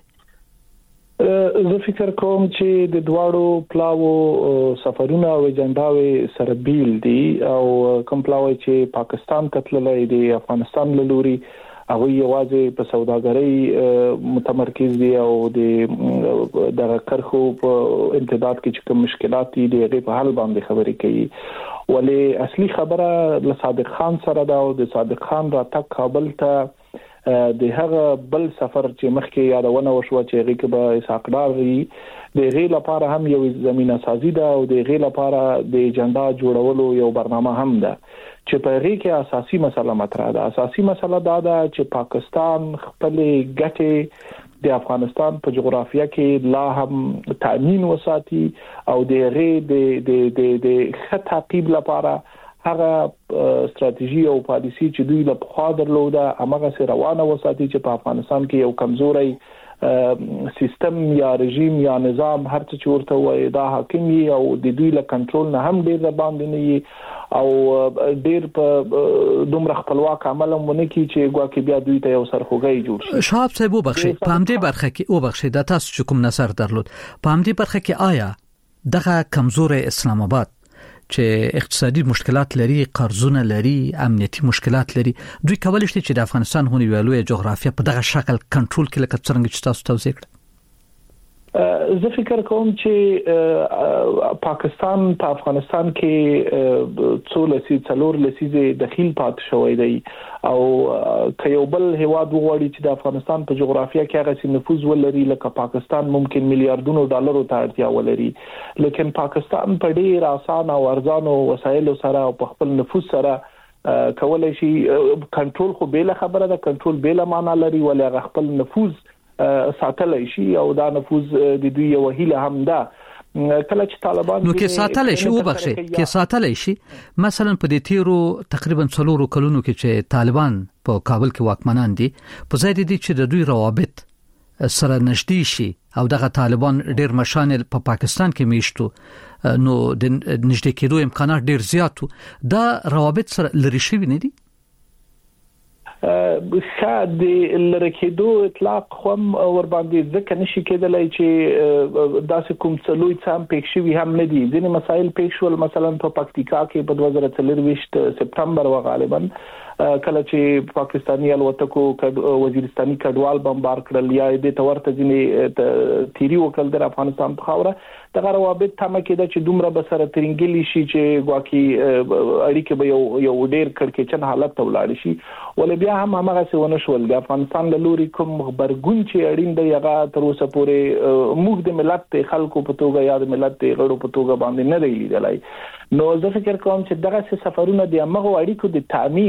زه فکر کوم چې د دواړو پلاوو سفرونه او اجنډاوي سره بیل دي او کوم پلاوی چې پاکستان ته تللی دی افغانستان له لوري هغه یوازې په سوداګرۍ متمرکز دي او د دغه کرخو په امتداد کې چې کوم مشکلات دي دغه په حل باندې خبرې کوي. ولې اصلي خبره له صادق خان سره دا او د صادق خان راتګ کابل ته د هغه بل سفر چې مخکې یادونه وشو چې هغه کې به اسحاقدار وي د غیر لپاره هم یو زمينه سازي ده او د غیر لپاره د اجنډا جوړولو یو برنامه هم ده چې په هغه کې اساسي مسله مطرح ده. اساسي مسله دا ده چې پاکستان خپل ګټې د افغانستان په جغرافیه کې لا هم تامین وساتي او د غیر د د د د خط تعقیب لپاره هغه استراتیژي او پالیسی چې دوی له خوا درلوده هغه سره روانه وساتي چې په افغانستان کې یو کمزوري سیستم یا رژیم یا نظام هر څه چورته وای دا حاکم وي او د دوی له کنټرول نه هم ډیر باندې نه او ډیر په دومره خپلواک عمل مونږ کی چې ګواکې بیا دوی ته یو سرخوږی جوړ شي. شهاب صاحب وبخښي په همدې برخه کې وبخښي د تاسو چې کوم نظر درلود په همدې برخه کې آیا دغه کمزوري اسلام آباد چې اقتصادي مشکلات لري، قرضونه لري، امنیتي مشکلات لري، دوی کولای شي چې د افغانستان هونی ویلوې جغرافیه په دغه شکل کنټرول کړي لکه څنګه چې تاسو توضیح کړئ؟ زه فکر کوم چې پاکستان په افغانستان کې څو لسی څلور لسیزه دخیل پات شوی دی او که یو بل هیواد وغواړي چې د افغانستان په جغرافیه کې هغه سي نفوذ ولري لکه پاکستان ممکن میلیارډونو ډالرو ته اړتیا ولري، لیکن پاکستان په ډیر اسانه او ارزانه وسایلو سره او په خپل نفوذ سره کولای شي کنټرول خو به له خبره ده کنټرول به له معنا لري ولې هغه خپل نفوذ ساتلای شي او دا نفوذ د دوی یو هیله هم ده. کله چې طالبان نو کې ساتلای شي وبخښي کې ساتلای شي مثلا په دې تیرو تقریبا څلورو کلونو کې چې طالبان په کابل کې واکمنان دي په ځای دي چې د دوی روابط سره نشتی شي او دغه طالبان ډیر مشان په پا پاکستان کې میشتو نو د نشته کېدو امکانات ډیر زیاتو دا روابط سره لري شوی نه دي. خا د لریکېدو اطلاق هم ور باندې ځکه نشي کېدلای چې داسې کوم څلوي څام پېښوي هم نه دي. ځینې مسایل پېښول مثلا په پکتیکا کې په دوه زره څلور سپتمبر و غالبا کله چې پاکستانی الوتکو وزیرستاني کډوال بمبار کړل یا د تورته ځینې تیری وکړل د افغانستان په خاوره دغه روابط تمه کېده چې دومره به سره ترنګلی شي چې ګواکي اړیکې به یو یو ډیر کړکېچن حالت ته ولاړ شي ولې بیا هم هغه څه ونه شول. د افغانستان له لوري کوم خبرګون چې اړین دی هغه تر اوسه پورې موږ د ملت خلکو په توګه یا د ملت غړو په توګه باندې نه دی لیدلای. نو زه فکر کوم چې دغه سفرونه د امغه اړیکو د تامین او د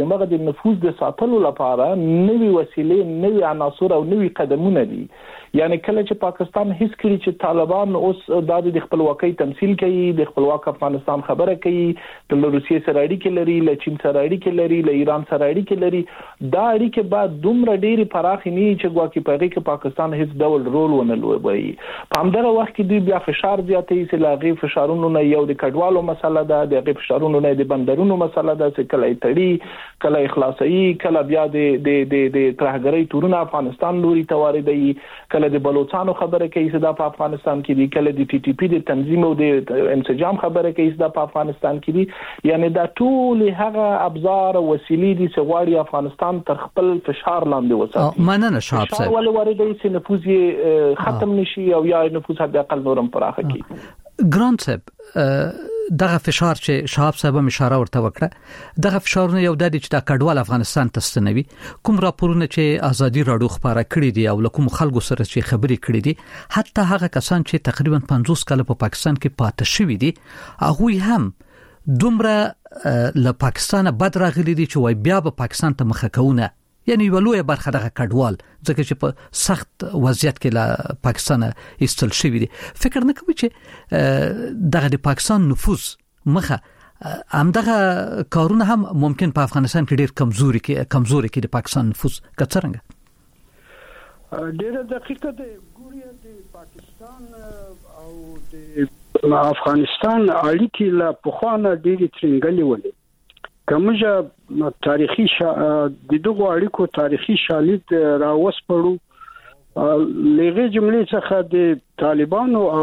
دغه د نفوذ د ساتلو لپاره نوي وسیلې نوي عناصر او نوي قدمونه دي. یعنی کله چې پاکستان هیڅ کړي چې طالبان اوس د خپلواکۍ تمثيل کوي، د خپلواک افغانستان خبره کوي، د روسیې سره اړیکې لري، له چین سره اړیکې لري، له ایران سره اړیکې لري، دا اړیکې بعد دومره ډېری پراخ نه چې ګواکې په هغه کې پاکستان هیڅ ډول رول ونه لوبوي. په همدغه وخت کې دوی بیا فشار زیاتوي چې لاغي فشارونو نه یو د کډوالو مسله ده، د هغه فشارونو نه د بندرونو مسله ده چې کله تړي کله اخلاصي کله بیا د د د ترهګرۍ تورونه افغانستان لوري ته واردوي، کله د بلوچستان خبره کوي چې دا په افغانستان کې دي، کله د ټي ټي پی د تنظیم او د انسجام خبره کوي چې دا په افغانستان کې دي. یعنی دا ټول هغه ابزار او وسیلې دي چې غواړي افغانستان تر خپل فشار لاندې وساتي. مننه شهاب صاحب. ول ورته چې نفوذ یې ختم نشي او یا نفوذ حد اقل نورم پراخه کړي. ګران صاحب دغه فشار چې شهاب صاحب هم اشاره ورته وکړه، دغه فشارونه یو د دې چې د کډوال افغانستان ته ستنوي. کوم راپورونه چې ازادي راډیو خبره کړې دي او لکه خلکو سره چې خبرې کړې دي، حتی هغه کسان چې تقریبا پنځوس کاله په پاکستان کې پاتې شوي دي، هغه هم دومره له پاکستانه بد راغلي دي چې وای بیا به پاکستان ته مخه کوونه. یعنی ولوی برخه دغه کډوال ځکه چې په سخت وضعیت کې له پاکستان ایستل شوی دي. فکر نه کوي چې دغه د پاکستان نفوذ مخه همدغه کارونه هم ممکن په افغانستان کې ډیر کمزوري کې کمزوري کې د پاکستان نفوذ کڅرنګ ډیره دقیقه ده. ګوریا د پاکستان او د افغانستان اړیکې لا په خوانه ډیره ترنګلې ولې کومه تاریخي شا... د دغه اړیکو تاریخي شالید راوسپړو. لغه جملې څخه د طالبانو او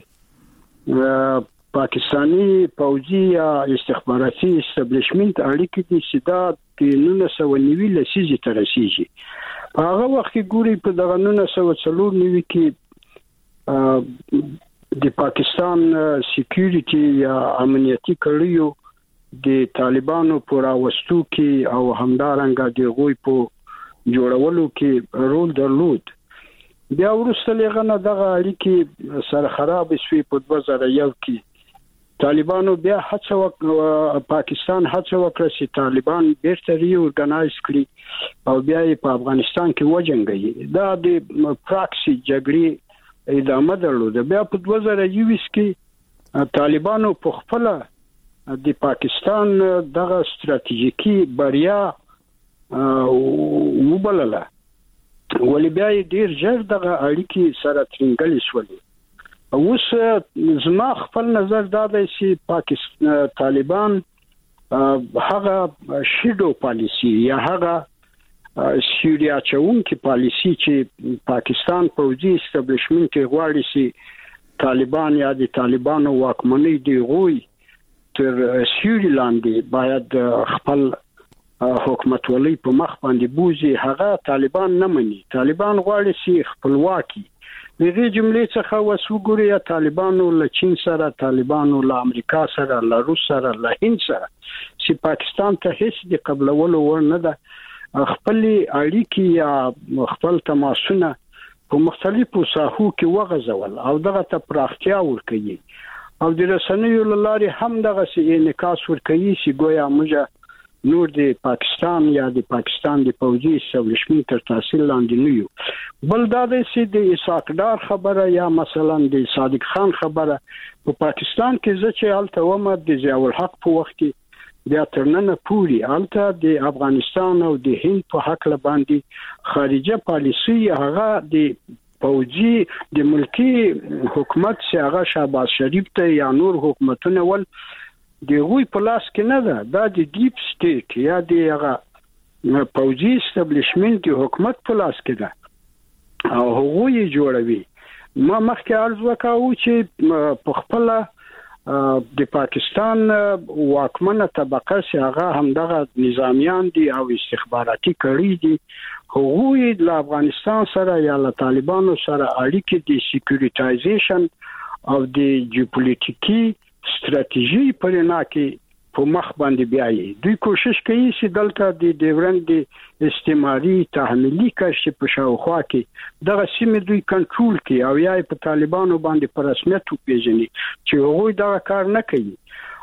د پاکستانی پوځي یا استخباراتي استابلیشمنت اړیکې د سیدا د نولس سوه او نوي لسیزې تر رسیدي. هغه وخت کې ګوري په دغه نولس سوه او څلور نوي کې د پاکستان سکیورټي یا امنیتي کړیو د طالبانو پر راوستو کې او همدارنګه د غوي په جوړولو کې رول درلود. بیا ورسته لغنه دغه اړیکې سره خراب شوي په دوه زره یو کې طالبانو بیا هڅه وکړه، پاکستان هڅه وکړه چې طالبان بیرته ری اورګنایز کړي او بیا په افغانستان کې وجنګي. دا د پراکسي جګړې ادامه درلوده. بیا په دوه زره یو کې طالبانو په خپل د پاکستان دغه ستراتیژیکي بریا وبلله، ولې بیا ډیر ژر دغه اړیکې سره ترنګلې شولې. اوس زما خپل نظر دا دی چې پاکستان طالبان هغه شیډو پالیسی یا هغه سیوریا چونکي پالیسی چې پاکستان پوځي استابلیشمنت غواړي چې طالبان یا د طالبانو واکمنۍ دی غوي تر سیوري لاندې باید خپل حکومت ولې په مخ باندې بوزي. هغه طالبان نه مني. طالبان غواړي چې خپلواکي دغه جملې څخه وسوګوري. طالبانو له چین سره، طالبانو له امریکا سره، له روس سره، له هند سره چې پاکستان ته هیڅ د قبلولو ور نه ده. خپل اړیکې یا خپل تماسونه په مختلفو ساحو کې وغځول او دغه ته پراختیا ورکړي او د رسنیو لارې هم دغه سي انعکاس ورکوي چې ګویا موږ نور د پاکستان یا د پاکستان د پوځي استابلیشمنت تر تاثیر لاندې نه یو. بل دا د سي د اسحاق ډار خبره یا مثلا د صادق خان خبره په پاکستان کې چې الته ومه د ضیاء الحق په وخت کې بیا ترننه پوری الته د افغانستان او د هند په حق له باندې خارجه پالیسی هغه د پوځي د ملکی حکومت چې هغه شهباز شریف ته یا نور حکومتونه ول د غوي په لاس کې نه ده. دا د ډیپ سټیټ یا د هغه پوځي استابلیشمنت د حکومت په لاس کې ده او هغه یې جوړوي. ما مخکې عرض وکاو چې په خپل د پاکستان واکمنه طبقه چې هغه همدغه نظامیان دي او استخباراتي کړي دي، هغوی د افغانستان سره یا له طالبانو سره اړیکې د سکیورټایزیشن او د جیوپولیټیکي ستراتیژي په لنا کې په مخ باندې بیاي. دوی کوشش کوي چې دلته د ډیورند استعماري تحمیلي کشف په شاوخوا کې دغه سیمه دوی کنټرول کوي او یا په طالبانو باندې په رسمیت وپیژني چې هغوی دا کار نه کوي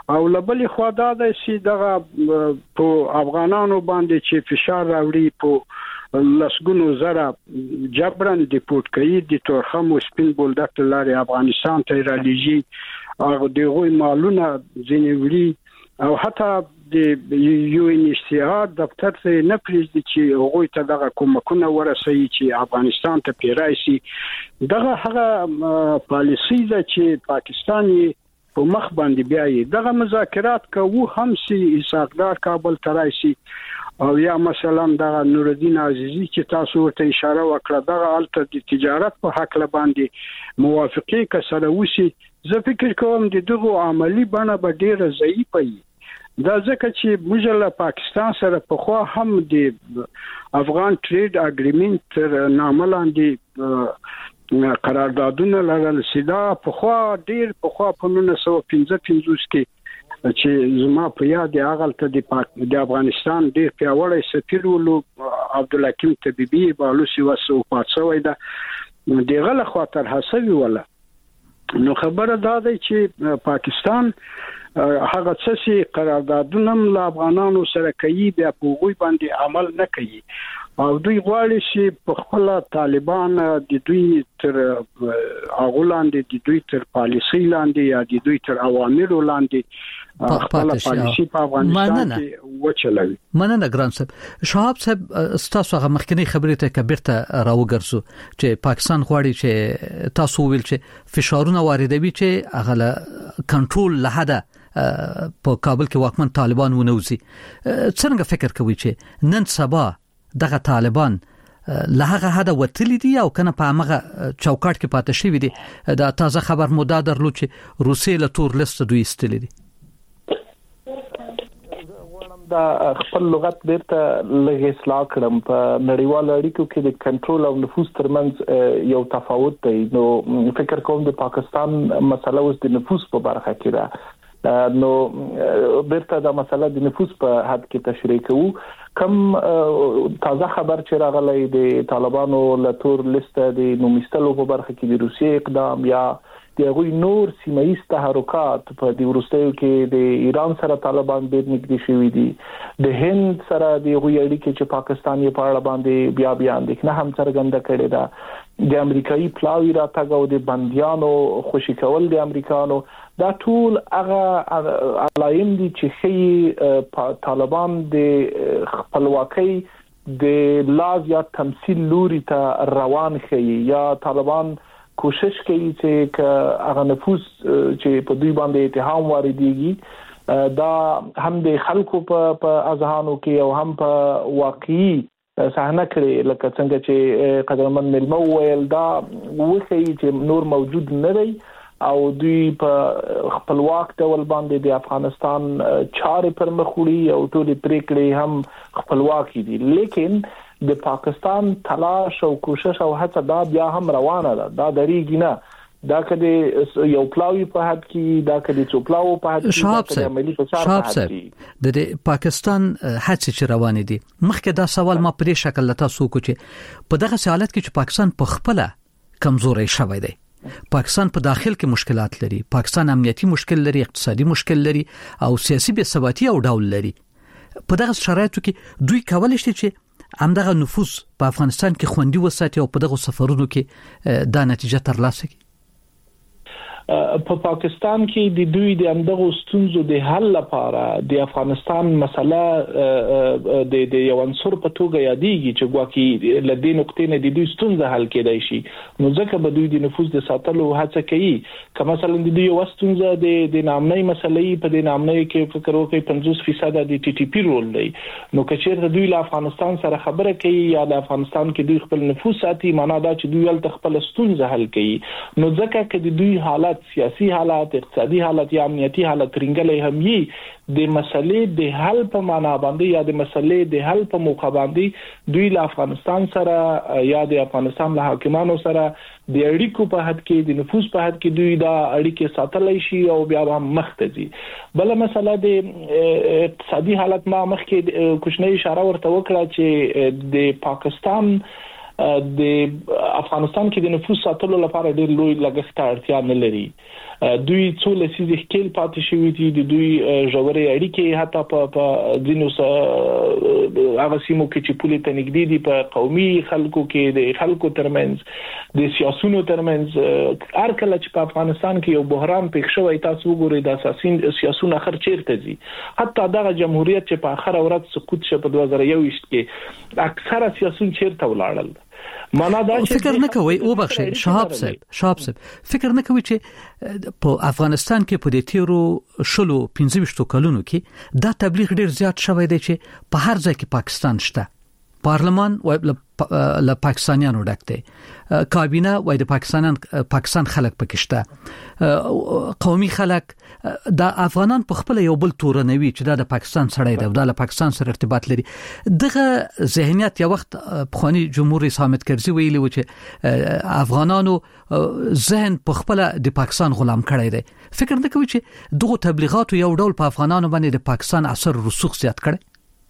او لبلې خوا دا د سي دغه په افغانانو باندې چې فشار راوړي په لسګونو زره جبران دیپورت کوي د تورخم او سپین بولدک لاري افغانستان ته رالیږي او دغه مالونه ځنیوري او حتی د یو ان ایچ سی آر دفتر ته نه پریږدي چې هغه ته دغه کومکونه ورسوي چې افغانستان ته پیرایسي دغه هغه پالیسي ده چې پاکستاني په مخ باندې بیاي دغه مذاکرات کوو هم سي اساقدار کابل ترایسي او یا مثلا دغه نور الدین عزیزی چې تاسو ورته اشاره وکړه دغه الټر د تجارت په حق له باندې موافقه کسره وسی زه فکر کوم د دغه عملی بڼه به ډیره ضعیفه وي دا ځکه چې موږ له پاکستان سره په خوا هم د افغان ټریډ اګریمنت تر نامه لاندې قراردادونه لرل سیدا په خوا ډیر په خوا په نولس سوه پنځه پنځوس کې چې زما په یاد هغه ته د د افغانستان ډیر پیاوړی سفیر ولو عبدالحکیم طبيبي بالوسی وسو پاتسوي دا دغه له خاطر حسوي ولا نو خبره دا ده چې پاکستان هغه څه قراردادونه له افغانانو سره کوي بیا په غوي باندې عمل نه کوي او دوی غواړي چې په خپل طالبان د دوی تر اغولاندې د دوی تر پالیسي لاندې یا د دوی تر اوامر لاندې خپل پالیسي په افغانستان کې وچلوي مننه ګران صاحب شهاب صاحب تاسو هغه مخکنی خبرې ته کبرته راوګرځو چې پاکستان غواړي چې تاسو ویل چې فشارونه واردوي چې هغه کنټرول لهدا په کابل کې واکمن طالبان ونوزي څنګه فکر کوي چې نن سبا دغه طالبان لهغه هدا وتلی دي او کنه په هغه چوکاټ کې پاتې شوی دي دا تازه خبر مودا درلو چې روسي له تور لیست دوی استلې دي دا خپل لغت بیرته لږ اصلاح کړم په نړیوال اړیکو کې د کنټرول او نفوذ ترمنځ یو تفاوت دی نو فکر کوم د پاکستان مسله اوس د نفوذ په برخه کې ده نو بیرته دا مسله د نفوذ په حد کې تشریح کوو کم تازه خبر چې راغلی د طالبانو له تور لیست د نومستلو په برخه کې د روسي اقدام یا د غوي نور سیمایي تحرکات په د ورستیو کې د ایران سره طالبان ډېر نږدې شوي دي د هند سره د غوي اړیکې چې پاکستان یې په اړه باندې بیا بیا اندېښنه هم څرګنده کړې ده د امریکایي پلاوی راتګ او د بنديانو خوشی کول د امریکانو دا ټول هغه علایم دي چې شي طالبان د خپلواکۍ د لاز یا تمثيل لوري ته روان شي یا طالبان کوشش کوي چې هغه نفوذ چې په دوی باندې اتهام واردېږي دا هم د خلکو په اذهانو کې او هم په واقعي صحنه کړي لکه څنګه چې قدرمن ملمو ویل دا وخی چې نور موجود نه دی او دوی په خپلواک ډول باندې د افغانستان چارې پر مخ وړي او ټول پریکړې هم خپلواکي دي لیکن د پاکستان تلاش او کوشش او هڅه دا بیا هم روانه ده دا دریږي نه دا کله یو پلاوی په حد کې دا کله څو پلاو په حد کې د عملی فشار په حد کې د پاکستان هڅه چې روانه دي مخکې دا سوال ما پرې شکل لته سو کو چې په دغه حالت کې چې پاکستان په خپل کمزوري شوی دی پاکستان په داخل کې مشکلات لري پاکستان امنیتي مشکل لري اقتصادي مشکل لري او سیاسي بې ثباتي او ډول لري په دغه شرایطو کې دوی کولای شي چې همدغه نفوذ په افغانستان کې خوندي وساتي او په دغه سفرونو کې دا نتیجه ترلاسه کړي په پاکستان کې د دوی د اندغه ستونزو د حل لپاره د افغانستان مسله د د یو عنصر په توګه یادېږي چې ګواکې لدې نقطې نه د دوی ستونزه حل کېدای شي نو ځکه به دوی د نفوذ د ساتلو هڅه کوي که مثلا د دوی یو ستونزه د د نامنۍ مسلې په د نامنۍ کې فکر وکړي پنځوس فیصد د ټي ټي پی رول دی نو که چیرته دوی له افغانستان سره خبره کوي یا د افغانستان کې دوی خپل نفوذ ساتي معنا دا چې دوی ول خپل ستونزه حل کوي نو ځکه چې د دوی حالت سیاسي حالات اقتصادي حالات یا امنیتي حالات رنګلې هم یي د مسلې د حل په معنا باندې یا د مسلې د حل په موخه باندې دوی له افغانستان سره یا د افغانستان له حاکمانو سره د اړیکو په حد کې د نفوذ په حد کې دوی دا اړیکې ساتلای شي او بیا هم مختزي بل مسله د اقتصادي حالت ما مخکې کوچنی اشاره ورته وکړه چې د پاکستان د افغانستان کې د نفوذ ساتلو لپاره ډېر لوی لګښت اړتیا نه لري دوی څو لسیزې خپل پاتې شوی دي د دوی ژورې اړیکې حتی په دینو سره هغه سیمو کې چې پولیټ نګدي دي په قومي خلکو کې د خلکو ترمنځ د سیاسيونو ترمنځ هر کله چې په افغانستان کې یو بحران پیښ شوی تاسو وګورئ د اساسي سیاسيونو اخر چیرته دي حتی دغه جمهوریت چې په اخر ورځ سقوط شو په دوه زره یو کې اکثره سیاسيون چیرته ولاړل معنا دا چې فکر نه کوي او بخښي شهاب صاحب شهاب صاحب فکر نه کوي چې په افغانستان کې په دې تیرو شلو پنځه ویشت کلونو کې دا تبلیغ ډیر زیات شوی دی چې په هر ځای کې پاکستان شته پارلمان وای له پاکستانیانو ډک دی کابینه وای د پاکستان پاکستان خلک پکې شته قومي خلک د افغانان په خپل یو بل تورنوي چې د پاکستان سړی دی د پاکستان سره ارتباط لري دغه ذهنیت یو وخت بخوانی جمهور رئیس حامد کرزي ویلي و چې افغانانو ذهن په خپل د پاکستان غلام کړی دی فکر نه کوي چې دغه تبلیغات یو ډول په افغانانو باندې د پاکستان اثر رسوخ زیات کړي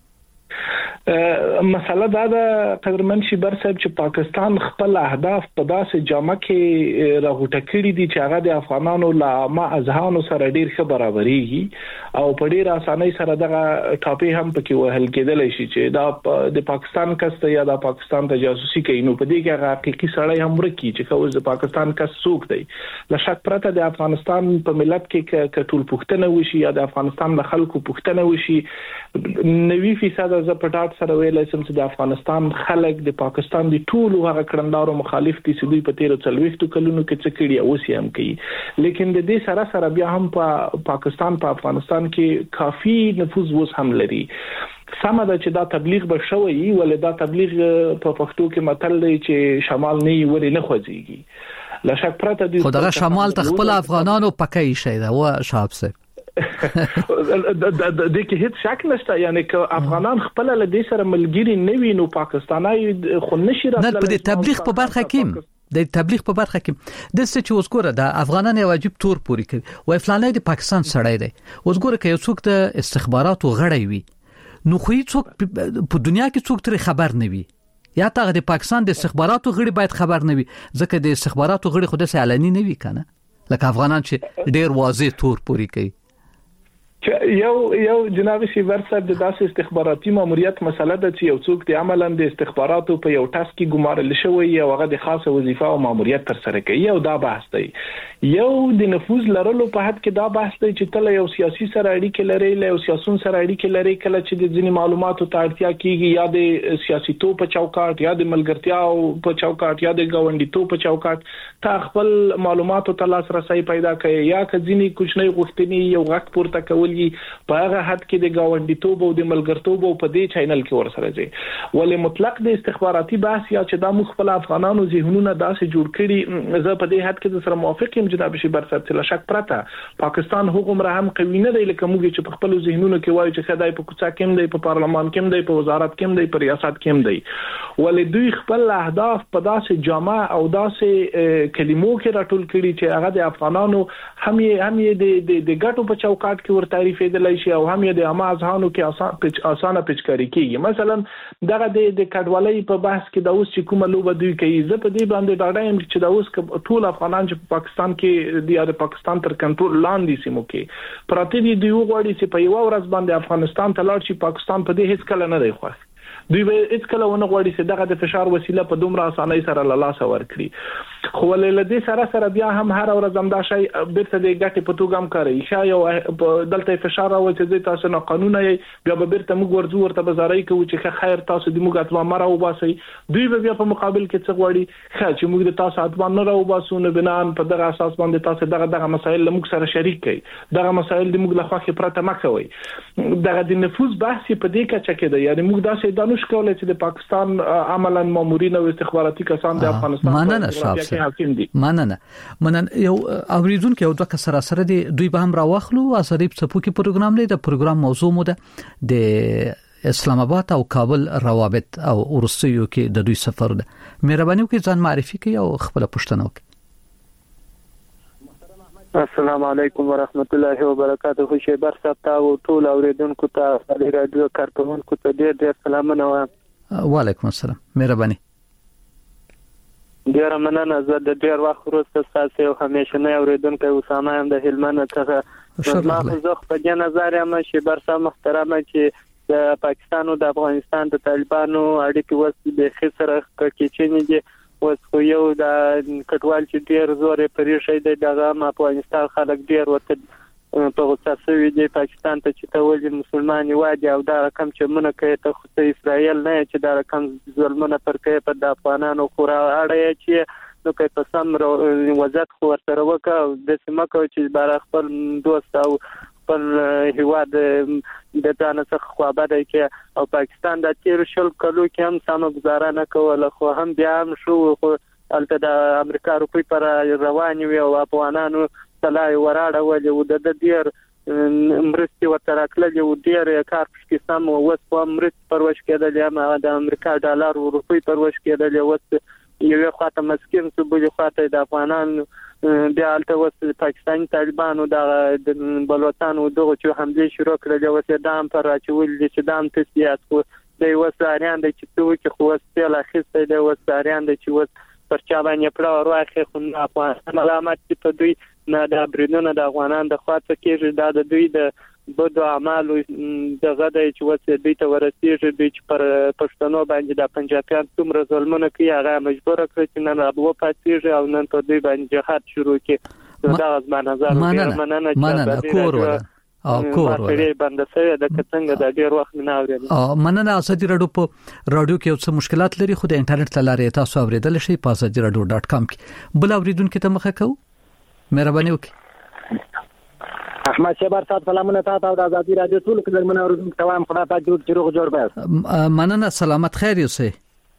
مسله دا ده قدرمن شي بر صاحب چې پاکستان خپل اهداف په داسې جامه کې راغوټه کړی دي چې هغه د افغانانو لا ما اذهانو سره ډیر ښه برابرېږي او په ډیر اسانۍ سره دغه ټاپي هم پکې وهل کېدل شي چې دا د پاکستان کس یا د پاکستان ته جاسوسي کوي نو په دې کې هغه حقيقي سړی هم ورکی چې کوم د پاکستان کس څوک دی له شک پرته د افغانستان په ملت کې کټول پښتنه وشي یا د افغانستان له خلکو پښتنه وشي نوي فیصد از پټاټ سره ویل سم چې د افغانستان خلک د پاکستان د ټولو هغه کړندارو مخالف دي چې دوی په تیر څلويختو کلونو کې څه کړی او سي هم کوي لیکن د دې سره سره بیا هم په پاکستان په افغانستان کې کافي نفوذ وس هم لري سمه ده چې دا تبلیغ به شوی ولې دا تبلیغ په پښتو کې متل دی چې شمال نه وری نه خوځيږي لا شک پرته دي خدای شمال تخپل افغانانو پکې شي دا و شاب سه د دې کې هیڅ شک نشته یعنی که افغانان خپل له دې سره ملګری نه وي نو پاکستاني خو نشي راتللی نه په تبلیغ په برخه کې د تبلیغ په برخه کې د څه چې وسګوره د افغانان واجب تور پوری کوي وای فلانه د پاکستان سړی دی وسګوره کې یو څوک د استخباراتو غړی وي نو خو څوک په دنیا کې څوک تر خبر نه وي یا تا د پاکستان د استخباراتو غړي باید خبر نه وي ځکه د استخباراتو غړي خود سه علني نه وي کنه لکه افغانان چې ډیر واضح تور پوری کوي یو یو جناب شي ورسره د داسې استخباراتي ماموریت مسله ده چې یو څوک د عملاً د استخباراتو په یو ټاسک کې ګمارل شوی او هغه د خاصه وظیفه او ماموریت تر سره کوي او دا بحث دی یو د نفوذ لرلو په حد کې دا بحث دی چې تل یو سیاسي سره اړیکې لري له سیاسون سره اړیکې لري کله چې د ځینې معلوماتو ته اړتیا کیږي یا د سیاسي تو په چوکاټ یا د ملګرتیا په چوکاټ یا د ګاونډي تو په چوکاټ تا خپل معلوماتو ته لاسرسي پیدا کوي یا کځینی کوچنی غوښتنې یو غټ پورته کول په هغه حد کې د ګاونډیتوب او د ملګرتوب په دې چینل کې ورسره دي ولې مطلق د استخباراتي بحث یا چې د مخبل افغانانو ذهنونه داسې جوړ کړي زه په دې حد کې سره موافق یم جناب شي برسر ته شک پرته پاکستان هغه مرهم قوی نه دی لکه موږ چې په خپل ذهنونو کې وایو چې خدای په کوڅه کې دی په پارلمان کې دی په وزارت کې دی په ریاست کې دی ولې دوی خپل اهداف په داسې جامع او داسې کلمو کې راټول کړي چې هغه د افغانانو هم یې هم یې د د ګټو په چوکاټ کې ور تعریف دلای شي او هم د اما ځانو کې آسان پچ اسانه پچکاری کیږي مثلا دغه د کډوالۍ په بحث کې د اوس چې کومه لوبه دوی کوي زه په دې باندې ډاډه یم چې د اوس ټول افغانان چې په پاکستان کې د پاکستان تر کنټرول لاندې سیمو کې پراته دي دوی وغواړي چې په یو ورځ باندې افغانستان ته لاړ شي پاکستان په دې هیڅ کله نه دی خوښ دوی به هیڅ کله ونه غواړي چې دغه د فشار وسیله په دومره اسانۍ سره له لاسه ورکړي خو له دې سره سره بیا هم هر ورځ هم دا شی بیرته د ګټې په توګه هم کوي شای او دلته فشار راوي چې تاسو نه قانون یې بیا به بیرته موږ ورځو ورته بازارۍ کوي چې خیر تاسو د موږ اتما مره وباسي دوی به بیا په مقابل کې څه غواړي خیر چې موږ د تاسو اتما نه راوباسو نه بنان په دغه اساس باندې تاسو دغه دغه مسایل له موږ سره شریک کړئ دغه مسایل د موږ له خوا پرته مکوي دغه د نفوذ بحث په دې کې چې کېده یعنی موږ دا سې دانو شکول چې د پاکستان عملاً مامورین او استخباراتي کسان د افغانستان په حاکم دي مننه مننه یو اوریدون کې یو دوه کسر سره دی دوی به هم راوخلو اسریب سپو کې پروګرام دی د پروګرام موضوع مو ده د اسلام آباد او کابل روابط او ورسیو کې د دوی سفر ده مهرباني وکړئ ځان معرفي کړئ او خپل پوښتنه وکړئ السلام علیکم ورحمت الله وبرکاته شیبر صاحب ته او ټول اوریدونکو ته د رادیو کارکونکو ته ډیر ډیر سلامونه وایم وعلیکم السلام مهرباني ډیر مننه. زه د ډیر وخت وروسته تاسو یو همیشنه اوریدونکو اسامه هم د هلمند څخه ما زه په دې نظر یم چې برسه محترمه چې د پاکستان او د افغانستان د طالبانو اړیکې وسې د خسر کچېنې دي اوس خو یو د کټوال چې ډیر زور پرې شي د دغه افغانستان خلک ډیر وته په غوسه دي پاکستان ته چې ته ولې مسلمان یو او دا رقم چې مونږ کوي ته خو اسرائیل نه چې دا رقم ظلمونه پر کوي په د افغانانو خورا اړه چې نو کې په سم وضعیت خو ورته وکړه د سیمه چې بار خپل دوست او خپل هیواد د ځان څخه خوابه دی کې او پاکستان د تیر شل کلو کې هم سم گزاره نه کوله خو هم بیا هم شو خو البته د امریکا روپی پر روان وي او افغانانو سلای وراړه ولې و د ډیر مرستي وتراکله یو ډیر کار کې سم وس په مرست پروش کېدل یا د امریکا ډالر او روپی پروش کېدل وس یو خاطر مسکین څه بل خاطر د افغانانو بیا البته وس پاکستان طالبانو د بلوچستان دغه چې حمله شروع کړل او چې دام پر راچول دي چې دام ته سیاست د وساریان د چې څو کې خو وسیله اخیسته د وساریان د چې وس پر چا باندې پړه ورواخې خو نه افغان علامات په دوی نه د بریدونو د افغانان د خواته کېږي د دوی د بدو اعمال دغه د چې وسه دوی ته ورسیږي دوی چې پر پښتنو باندې د پنجابیان څومره ظلمونه کوي هغه مجبور کړ چې نن ابو پاتېږي او نن ته دوی باندې جهاد شروع کړي دا غوښمه نظر مننه مننه کور ولا او کور ولا باندې سره د کڅنګ د ډیر وخت نه اورېدل او مننه اسدي رادیو په رادیو کې څه مشکلات لري خو د انټرنیټ لارې تاسو اوریدل شي په اسدي رادیو ډاټ کام کې بل اوریدونکو ته مخه کو مهرباني وکړئ. احمد شبر صاحب سلامونه تاسو د ازادي رادیو ټول کې من اوریدونکو ته وایم خدای پاک دې جوړ جوړ بس مننه سلامت خیر اوسئ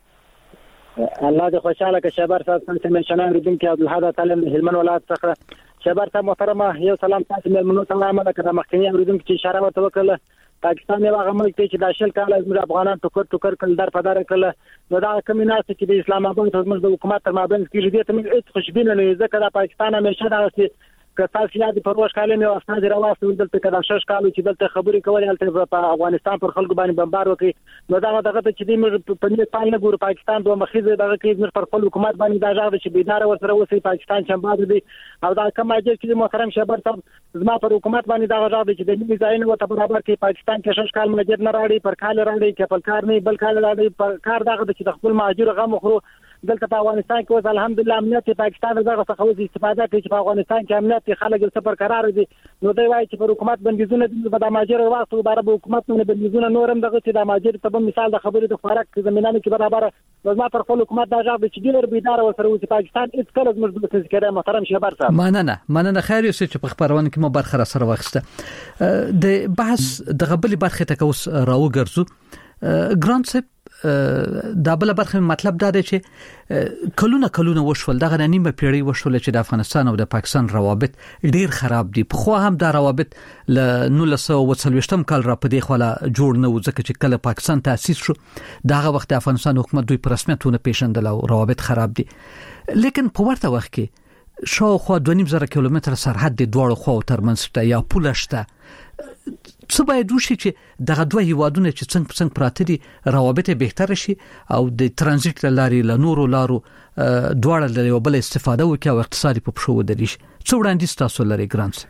الله دې خوشاله کې شبر صاحب څنګه مشنه اوریدونکو عبدالحد تعالی د هلمند ولایت څخه شبر صاحب محترمه یو سلام تاسو ملمنو ته وایم د مخکنی اوریدونکو چې اشاره وته وکړه پاکستان یو هغه ملک چې د شل کال از افغانان ټوکر ټوکر کول در په در کړل نو دا کمینات چې د اسلام آباد حکومت د حکومت تر مابین کې دې ته هیڅ خوشبینه نه ځکه د پاکستان همیشه دا چې کساس یادي پروش کالم یو اسناد راوستل دلته کله شش کالو چې دلته خبرې کولې په افغانستان پر خلکو باندې بمبار وکړي نو دا دغه چې د موږ په دې پاینه ګور پاکستان دوه مخیزه دغه کې موږ پر خپل حکومت باندې دا ځاګه چې بيدار ورسره وسی پاکستان چې بعد دي او دا کوم اجازه چې محترم شبر صاحب زما پر حکومت باندې دا ځاګه چې د دې ځای نه وته برابر کې پاکستان کې شش کال مجر نه راړي پر کال راړي کې پر کار نه بل کال راړي پر کار دغه چې د خپل مهاجر غم خورو دلته په افغانستان کې اوس الحمدلله امنیت پاکستان دغه څخه اوس استفاده کوي چې په افغانستان کې امنیت خلک سفر قرار دي نو دوی وايي چې پر حکومت بندیزونه د ماجر وخت برابر به حکومت نه بندیزونه نورم دغه چې د ماجر ته مثال د خبرې د خوراک زمينانه کې برابر لازم پر خپل حکومت دا ځاب چې ډیر بيدار او سره اوس پاکستان هیڅ کله زموږ د ذکر محترم شبر صاحب مننه مننه خیر اوسې چې په خبرونه کې مو برخه سره واخسته د بحث د غبلې برخه ته اوس راو ګرځو ګرانت صاحب دا بل برخه مطلب دا دی چې کلونه کلونه وشول دغه نیمه پیړۍ وشول چې د افغانستان او د پاکستان روابط ډیر خراب دي خو هم دا روابط ل نولس سوه او څلوېښتم کال را پدې خلا جوړ نه و ځکه چې کله پاکستان تاسیس شو دغه وخت د افغانستان حکومت دوی په رسمیتونه پیژندل او روابط خراب دي لیکن په ورته وخت کې شاوخوا دوه نیم زره کیلومتر سرحد د دوړو خو ترمنځ ته یا پوله شته څه باید وشي چې دغه دوه هیوادونه چې څنګه څنګه پراته دي روابط بهتر شي او د ترانزیت لاري له نورو لارو دواړه له یو بل استفاده وکړي او اقتصادي په پښو ودرېږي څو وړاندې تاسو لري ګرانس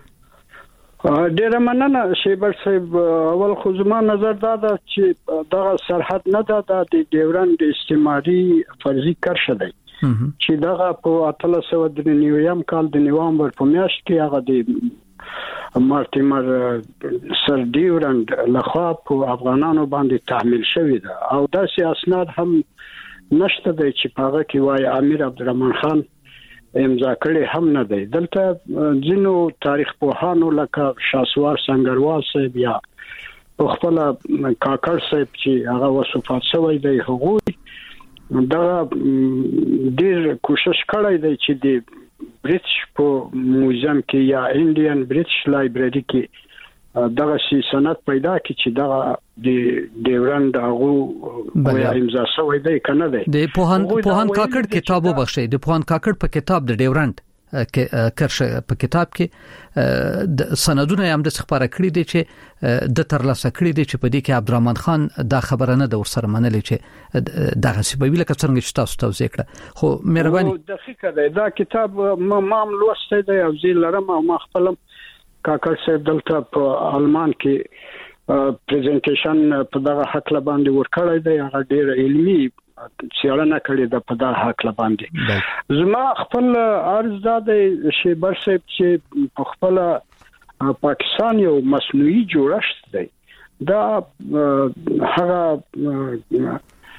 ډېر مننه شیبر صاحب اول خو زما نظر دا ده چې دغه سرحد نه ده د ډیورند استعماري فرضي کرښه ده چې دغه په اتلس سوه درې نویم کال د نوامبر په میاشت کې هغه د مارټیمر سر ډیورند لخوا په افغانانو باندې تحمیل شوی ده او داسې اسناد هم نشته دی چې هغه کې وایي امیر عبدالرحمن خان امضا کړي هم نه دی دلته ځینو تاریخ پوهانو لکه شاسوار سنگروال صاحب یا خپل کاکړ صاحب چې هغه وصفات شوی دی هغه دا ډیر کوشش کړی دی چې د برټش په موزیم کې یا انډین برټش لایبرری کې دغه شي سند پیدا کی چې دغه د ډیورند هغه یا امضا شوی دی کنه دی د پوهان پوهان کاکړ کتابو بخښي د پوهان کاکړ په کتاب د ډیورند کرشه په کتاب کې د سندونه هم د خبره کړې دي چې د ترلاسه کړې دي چې په دې کې عبدالرحمن خان دا خبره نه د ورسره منلې چې دغه سبب لکه څنګه چې تاسو توضیح کړه خو مهرباني دقیقه ده دا کتاب ما مام لوسته دی او زه لرم او ما خپل کاکړ صاحب دلته په آلمان کې پریزنټیشن په دغه حق باندې ورکړی دی هغه ډیر علمي څېړنه کړې ده په دغه حق باندې زما خپل عرض ده چې برسېب چې په خپل پاکستان یو مصنوعي جوړښت دی دا هغه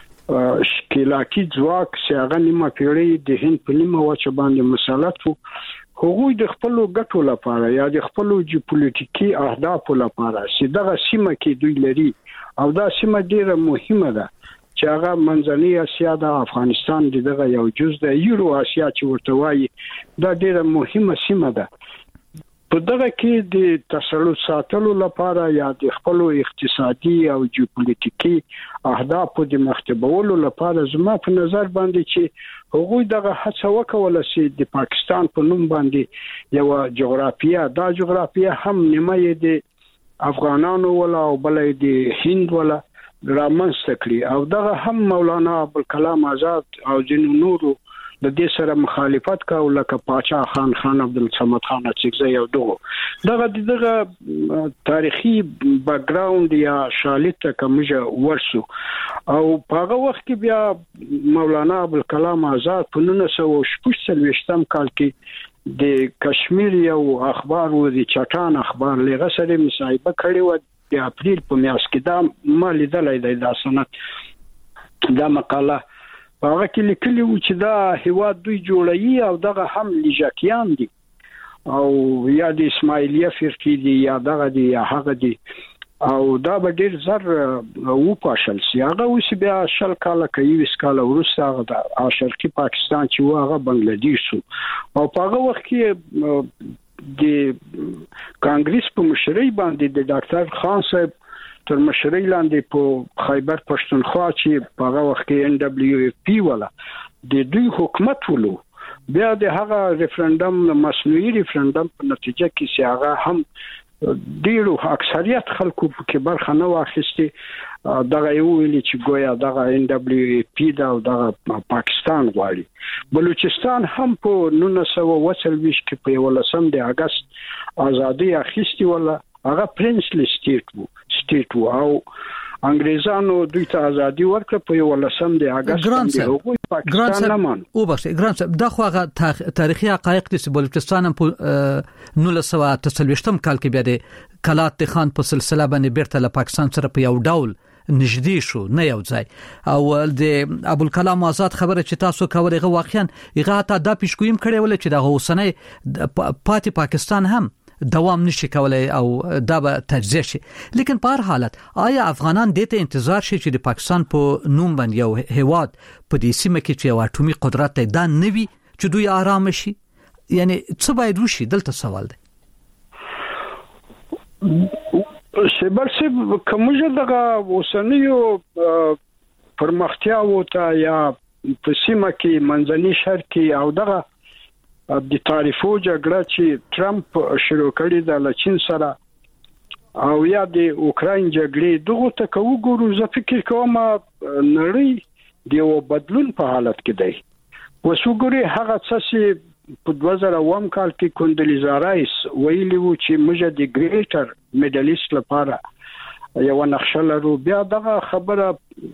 شکلاکی ځواک چې هغه نیمه پیړۍ د هند په نیمه وچه باندې مسلط وو هغوی د خپل ګټو لپاره یا د خپل جیوپولیټیکي اهداف لپاره چې دغه سیمه کې دوی لري او دا سیمه ډیره مهمه ده چې هغه منځنۍ اسیا د افغانستان دغه یو جز د یورو اسیا چې ورته وایي دا ډیره مهمه سیمه ده په دغه کې د تسلط ساتلو لپاره یا د خپل اقتصادي او جیوپولیټیکي اهداف د مخاطبولو لپاره زما په نظر باندې چې هغوی دغه هڅه وکوله چې د پاکستان په نوم باندې یو جغرافیه دا جغرافیه هم نیمه د افغانانو ولا او بلې د هند ولا رامنځته کړی او دغه هم مولانا ابوالکلام آزاد او جنو نورو د دې سره مخالفت کاو لکه پاچا خان خان عبدالصمد خان اڅکزی او دغه دغه دغه تاریخي بیک گراوند یا شالید کمجه ورسو او په هغه وخت کې بیا مولانا ابوالکلام آزاد په نولس سوه شپږ څلوېښتم کال کې د کشمیر یو اخبار و د چټان اخبار لغه سره مصاحبه کړې و د اپریل په میاشت کې دا ما لیدلای دی دا سند دا مقاله هغه کې لیکلی و چې دا هیواد دوی جوړوي او دغه هم لیجاکیان دي او یا د اسماعیلیه فرقې دي یا دغه دي یا هغه دي او دا به ډیر زر و پاشل سی هغه اوس بیا شل کاله کوي وس کاله ورسته هغه د شرقي پاکستان چې و هغه بنگلاديش او په هغه وخت کې د کانګریس په مشرۍ باندې د ډاکټر خان صاحب تر مشرۍ لاندې په خیبر پښتونخوا چې په هغه وخت کې ان دبليو اف پی ولا د دوی حکومت ولو بیا د هغه ریفرندم مصنوعي ریفرندم په نتیجه کې چې هغه هم ډیرو اکثریت خلکو په برخه نه واخیستي دغه یو ویل چې ګویا دغه ان دبليو اف پی دا او دغه پاکستان غواړي بلوچستان هم په نولس سوه اوه څلوېښت کې په یولسم د اگست ازادي اخیستي ولا هغه پرنسلی سټیټ وو سټیټ وو او انګريزانو دوی ته ازادي ورکړه په یولسم د اگست باندې پاکستان نمان او بخښه ګران صاحب دا خو هغه تاریخي حقایق د بلوچستان په نولس سوه اته څلوېښتم کال کې بیا د کلات خان په سلسله باندې بیرته له پاکستان سره په یو ډول نږدې شو نه یو ځای او د ابوالکلام آزاد خبره چې تاسو کوله هغه واقعا هغه ته دا پیشګویم کړي ول چې د اوسنۍ پاتې پاکستان هم دوام نشي کولای او دا به تجزیه شي لیکن په هر حالت آیا افغانان دې ته انتظار شي چې د پاکستان په نوم باندې یو هیواد په دې سیمه کې چې یو اټومي قدرت دی دا نوي چې دوی آرام شي یعنی څه باید وشي دلته سوال دی شبر سب کومه دغه وسنیو پرمختیا وته یا په سیمه کې منځني شرق کې او دغه د تعریفو جګړه چې ټرمپ شروع کړې ده له چین سره او یا د اوکراین جګړې دغه ته کوو ګورو زه فکر کوم نړۍ د یو بدلون په حالت کې دی وسوګوري هغه څه په دوه زره اووه کال کې کوندلیزا رایس ویلي وو چې موږ د ګریټر میډل ایست لپاره یو نقشه لرو بیا دغه خبره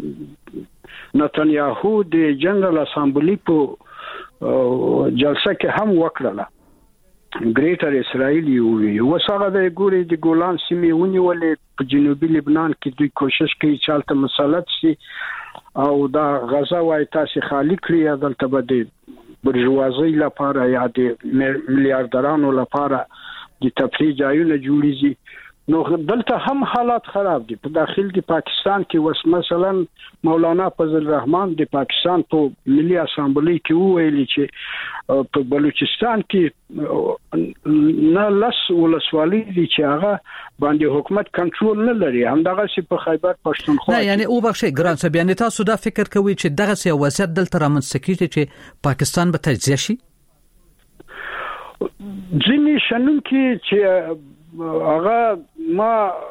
نتنیاهو د جنرال اسامبلی په جلسه کې هم وکړه ګریټر اسرائیل یو وسغه د ګوري د ګولان سیمې ونیولې په جنوبي لبنان کې دوی کوشش کوي چې حالت مسلط شي او دا غزا وای تاسو خالی کړی دلته بده برجوازي لپاره یا د میلیارډرانو لپاره د تفریح ځایونه جوړیږي نو دلته هم حالات خراب دي په داخل د پاکستان کې وس مثلا مولانا فضل الرحمن د پاکستان په ملي اسامبلی کې ویلي چې په بلوچستان کې نه لس ولسوالۍ دي چې هغه باندې حکومت کنټرول نه لري همدغه چې په خیبر پښتونخوا نه یعنی او بخښه ګران صاحب یعنی تاسو دا فکر کوئ چې دغه څه وضعیت دلته رامنځته کیږي چې پاکستان به تجزیه شي ځینې شنونکي چې هغه ما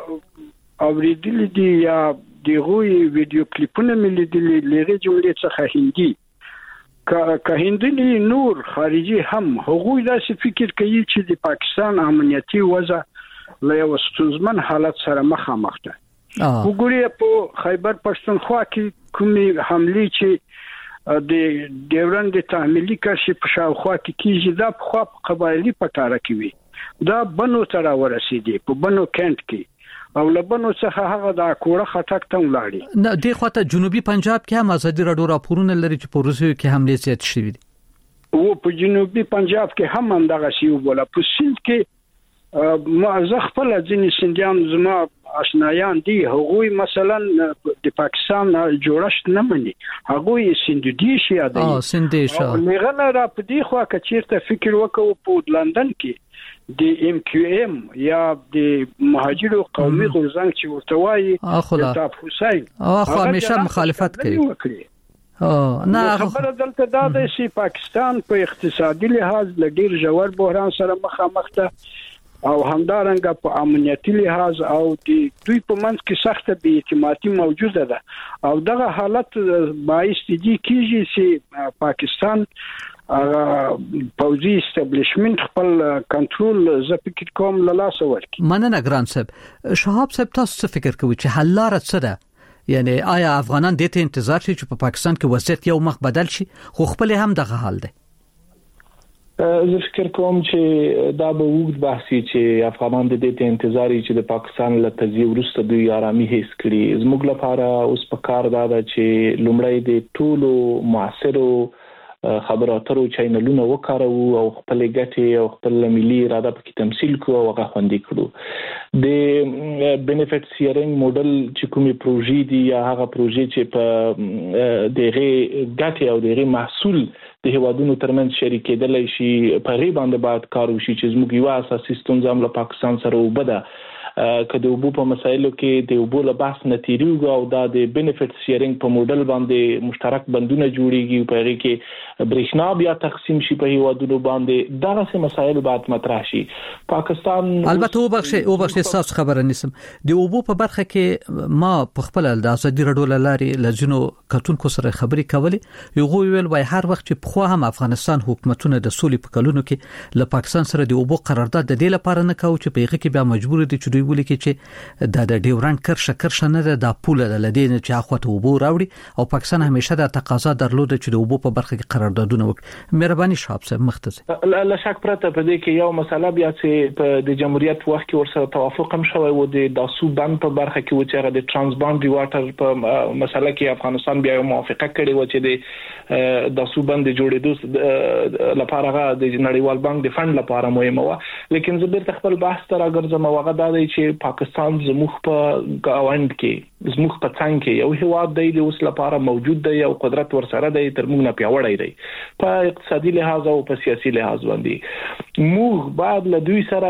اوریدل دي یا دغه ویډیو کلیپونه مې لیدلي لږه جملې څخه هندي که هندي نور خارجي هم هغوی داسې فکر کوي چې د پاکستان امنیتي وضع له یو ستونزمن حالت سره مخامخ ده. وګورئ په خیبر پښتونخوا کې کومې حملې چې د ډیورند تعمیلي کشف په شاوخوا کې کیږي دا په خوا قبایلی پټاره کې وي دا بنو تر ورسېدي په بنو کینټ کې او لبنو څخه هغه د کوړه خټک ته ولاړی نه دی خواته جنوبي پنجاب کې هم ازادي راډیو راپورونه لري چې په روسیې کې حمله زیات شوې دي او په جنوبي پنجاب کې هم همدغه شی وبوله په سند کې ما زه خپل ځینې سندیان زما آشنایان دي هغوی مثلا د پاکستان جوړښت نه مني هغوی سندي شي اده اه سندي شو لغنه را په دی خو که چیرته فکر وکړو په لندن کې د ام کیو ام یا د مهاجرو قومي غورځنګ چې ورته وایي تاب حسین هغه همیشه مخالفت کوي اه نه خبره دلته دا ده چې پاکستان په اقتصادي لحاظ له ډیر ژور بحران سره مخامخ ده او همدارنګه په امنیتي لحاظ او د دوی په منځ کې سخته بې اعتمادي موجوده ده او دغه حالت باعث دي کیږي چې پاکستان پوزي استابلیشمنت خپل کنټرول ز فکر کوم له لاس ورکی. مننه ګران صاحب. شهاب صاحب تاسو څه فکر کوئ چې حل لاره څه ده؟ یعنی آیا افغانان دې ته انتظار شي چې په پاکستان کې وضعیت یو مخ بدل شي خو خپل هم دغه حال ده؟ زه فکر کوم چې دا به وګت بحثي چې افغانان د دې ته انتظار چې د پاکستان له تجزیه وروسته دوی آرامي هیڅ کړي. زموږ لپاره اوس په کار دا ده چې لومړی د ټولو معاصرو خبرو اترو چینلونه وکارو او خپل ګټې او خپل ملي اراده پکې تمثيل کوو او هغه خوندي کړو. د بینیفټ شیرینګ موډل چې کومي پروژې دي یا هغه پروژې چې په دغه ګټې او دغه محصول د هوادونو ترمنځ شریک کېدل شي په غي باندې بعد کار وشي چې زموږ یو اساسي ستونزه هم له پاکستان سره وبده که د وبو په مسایلو کې د وبو له بحث نتیریږي او دا د بینیفټ شیرینګ په موډل باندې مشترک بندونه جوړیږي په هغه کې برېښنا بیا تقسیم شي په هیوادونو باندې دا څه مسایل بعد مطرح شي. پاکستان البته وبخښه وبخښه تاسو خبره نیسم د وبو په برخه کې ما په خپل د ازادي راډیو لاري لجنو کتونکو سره خبري کولې یو ویل وای هر وخت چې په خو هم افغانستان حکومتونه د سولې په کلونو کې له پاکستان سره د وبو قرارداد د دې لپاره نه کاوه چې په هغه کې بیا مجبور دي چې ویل کې چې د د ډیورند کرښه کرښه نه ده د پوله د لدین چې اخوته وبو راوړي او پاکستان همیشه د تقاضا درلوده چې د وبو په برخه کې قراردادونه وکړي. مهرباني شاب صاحب مختصر لا شک پرته په دې کې یو مسله بیا چې په د جمهوریت وخت کې ورسره توافق هم شوی و د داسو بند په برخه کې و چې هغه د ترانس باوندري واټر په مسله کې افغانستان بیا موافقه کړې و چې د داسو بند جوړېدو لپاره هغه د نړیوال بانک د فند لپاره مهمه و. لیکن زه بیرته خپل بحث ته راګرځم او هغه دا دی چې پاکستان زموږ په گاوند کې زموږ په څنګ کې یو هیواد دی د اوس لپاره موجود دی او قدرت ورسره دی تر موږ نه پیاوړی دی په اقتصادي لحاظ او په سیاسي لحاظ باندې موږ بعد له دوی سره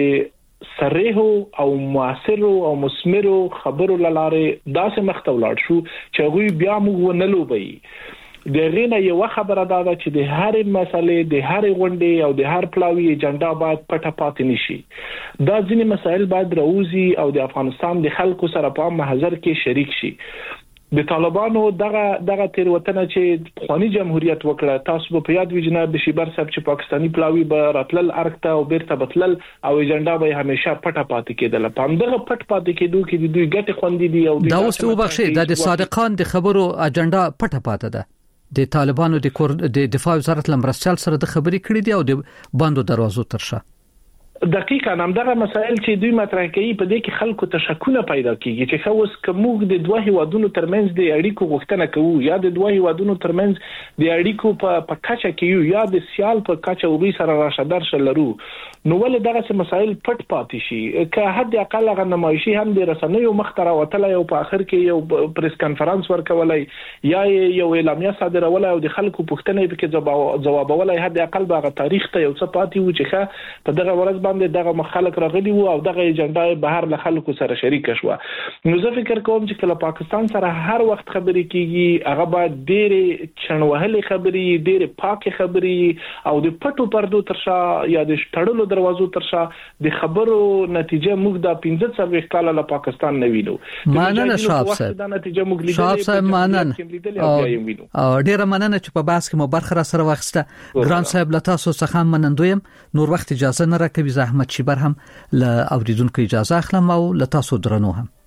د صریحو او موثرو او مثمرو خبرو لاره داسې مخته ولاړ شو چې غوي بیا موږ نه لوبي. د غینه یو خبره دا ده چې د هر مسلې د هر غونډې او د هر پلاوی ایجنډا باید پټه پاتې نشي. دا ځینې مسایل باید راوځي او د افغانستان د خلکو سره په محضر کې شریک شي. د طالبانو دغه دغه تیروتنه چې خواني جمهوریت وکړه تاسو په یاد وی جناب بشیبر صاحب چې پاکستانی پلاوی به راتلل ارکته او بیرته بتلل او ایجنډا به همیشه پټه پاتې کېدل. په دغه پټ پاتې کېدو کې د دوی ګټه خوندې دي او دا اوس وبخښه د صادقان د خبرو اجنډا پټه پاتې ده. د طالبانو د دفاع وزارت لمرسل سره د خبرې کړې دي او د باندو دروازو ترشه دقیقاً همدغه مسائل چې دوی مطرح کوي په دې کې خلکو ته شکونه پیدا کیږي چې خو اوس کومه د دوه هیوادونو ترمنځ د اړیکو غوښتنه کوو یا د دوه هیوادونو ترمنځ د اړیکو په پکاچه کې یا د سیال په کاچه وګي سره راشه درشه لرو نو ول دغه مسائل پټ پاتې شي که حد اقل غو نمایشي هم د رسنیو مختره وتل یو په اخر کې یو پریس کانفرنس ورکولای یا یو اعلامیه صادرول او د خلکو پوښتنې په کې جوابولای حد اقل باغه تاریخ ته یو څه پاتې و چې په دغه ورځ وړاندې دغه مخالک راغلي وو او دغه ایجنډا بهر له خلکو سره شریک شو. نو زه فکر کوم چې کله پاکستان سره هر وخت خبرې کیږي هغه باید ډېرې چنوهلې خبرې ډېرې پاکه خبرې او د پټو پردو ترشا یا د شټړلو دروازو ترشا د خبرو نتیجه موږ د پنځه څلوېښت کال له پاکستان نه وینو. مننه شاب صاحب. دا نتیجه موږ لیدلې. شاب صاحب مننه. او ډیره مننه چې په بحث کې مو برخه را سره واخیسته. ګران صاحب له تاسو څخه منندویم. نور وخت اجازه نه راکوي. زحمت شي بر هم له اوریدونکو اجازه اخلم او له تاسو درنو هم.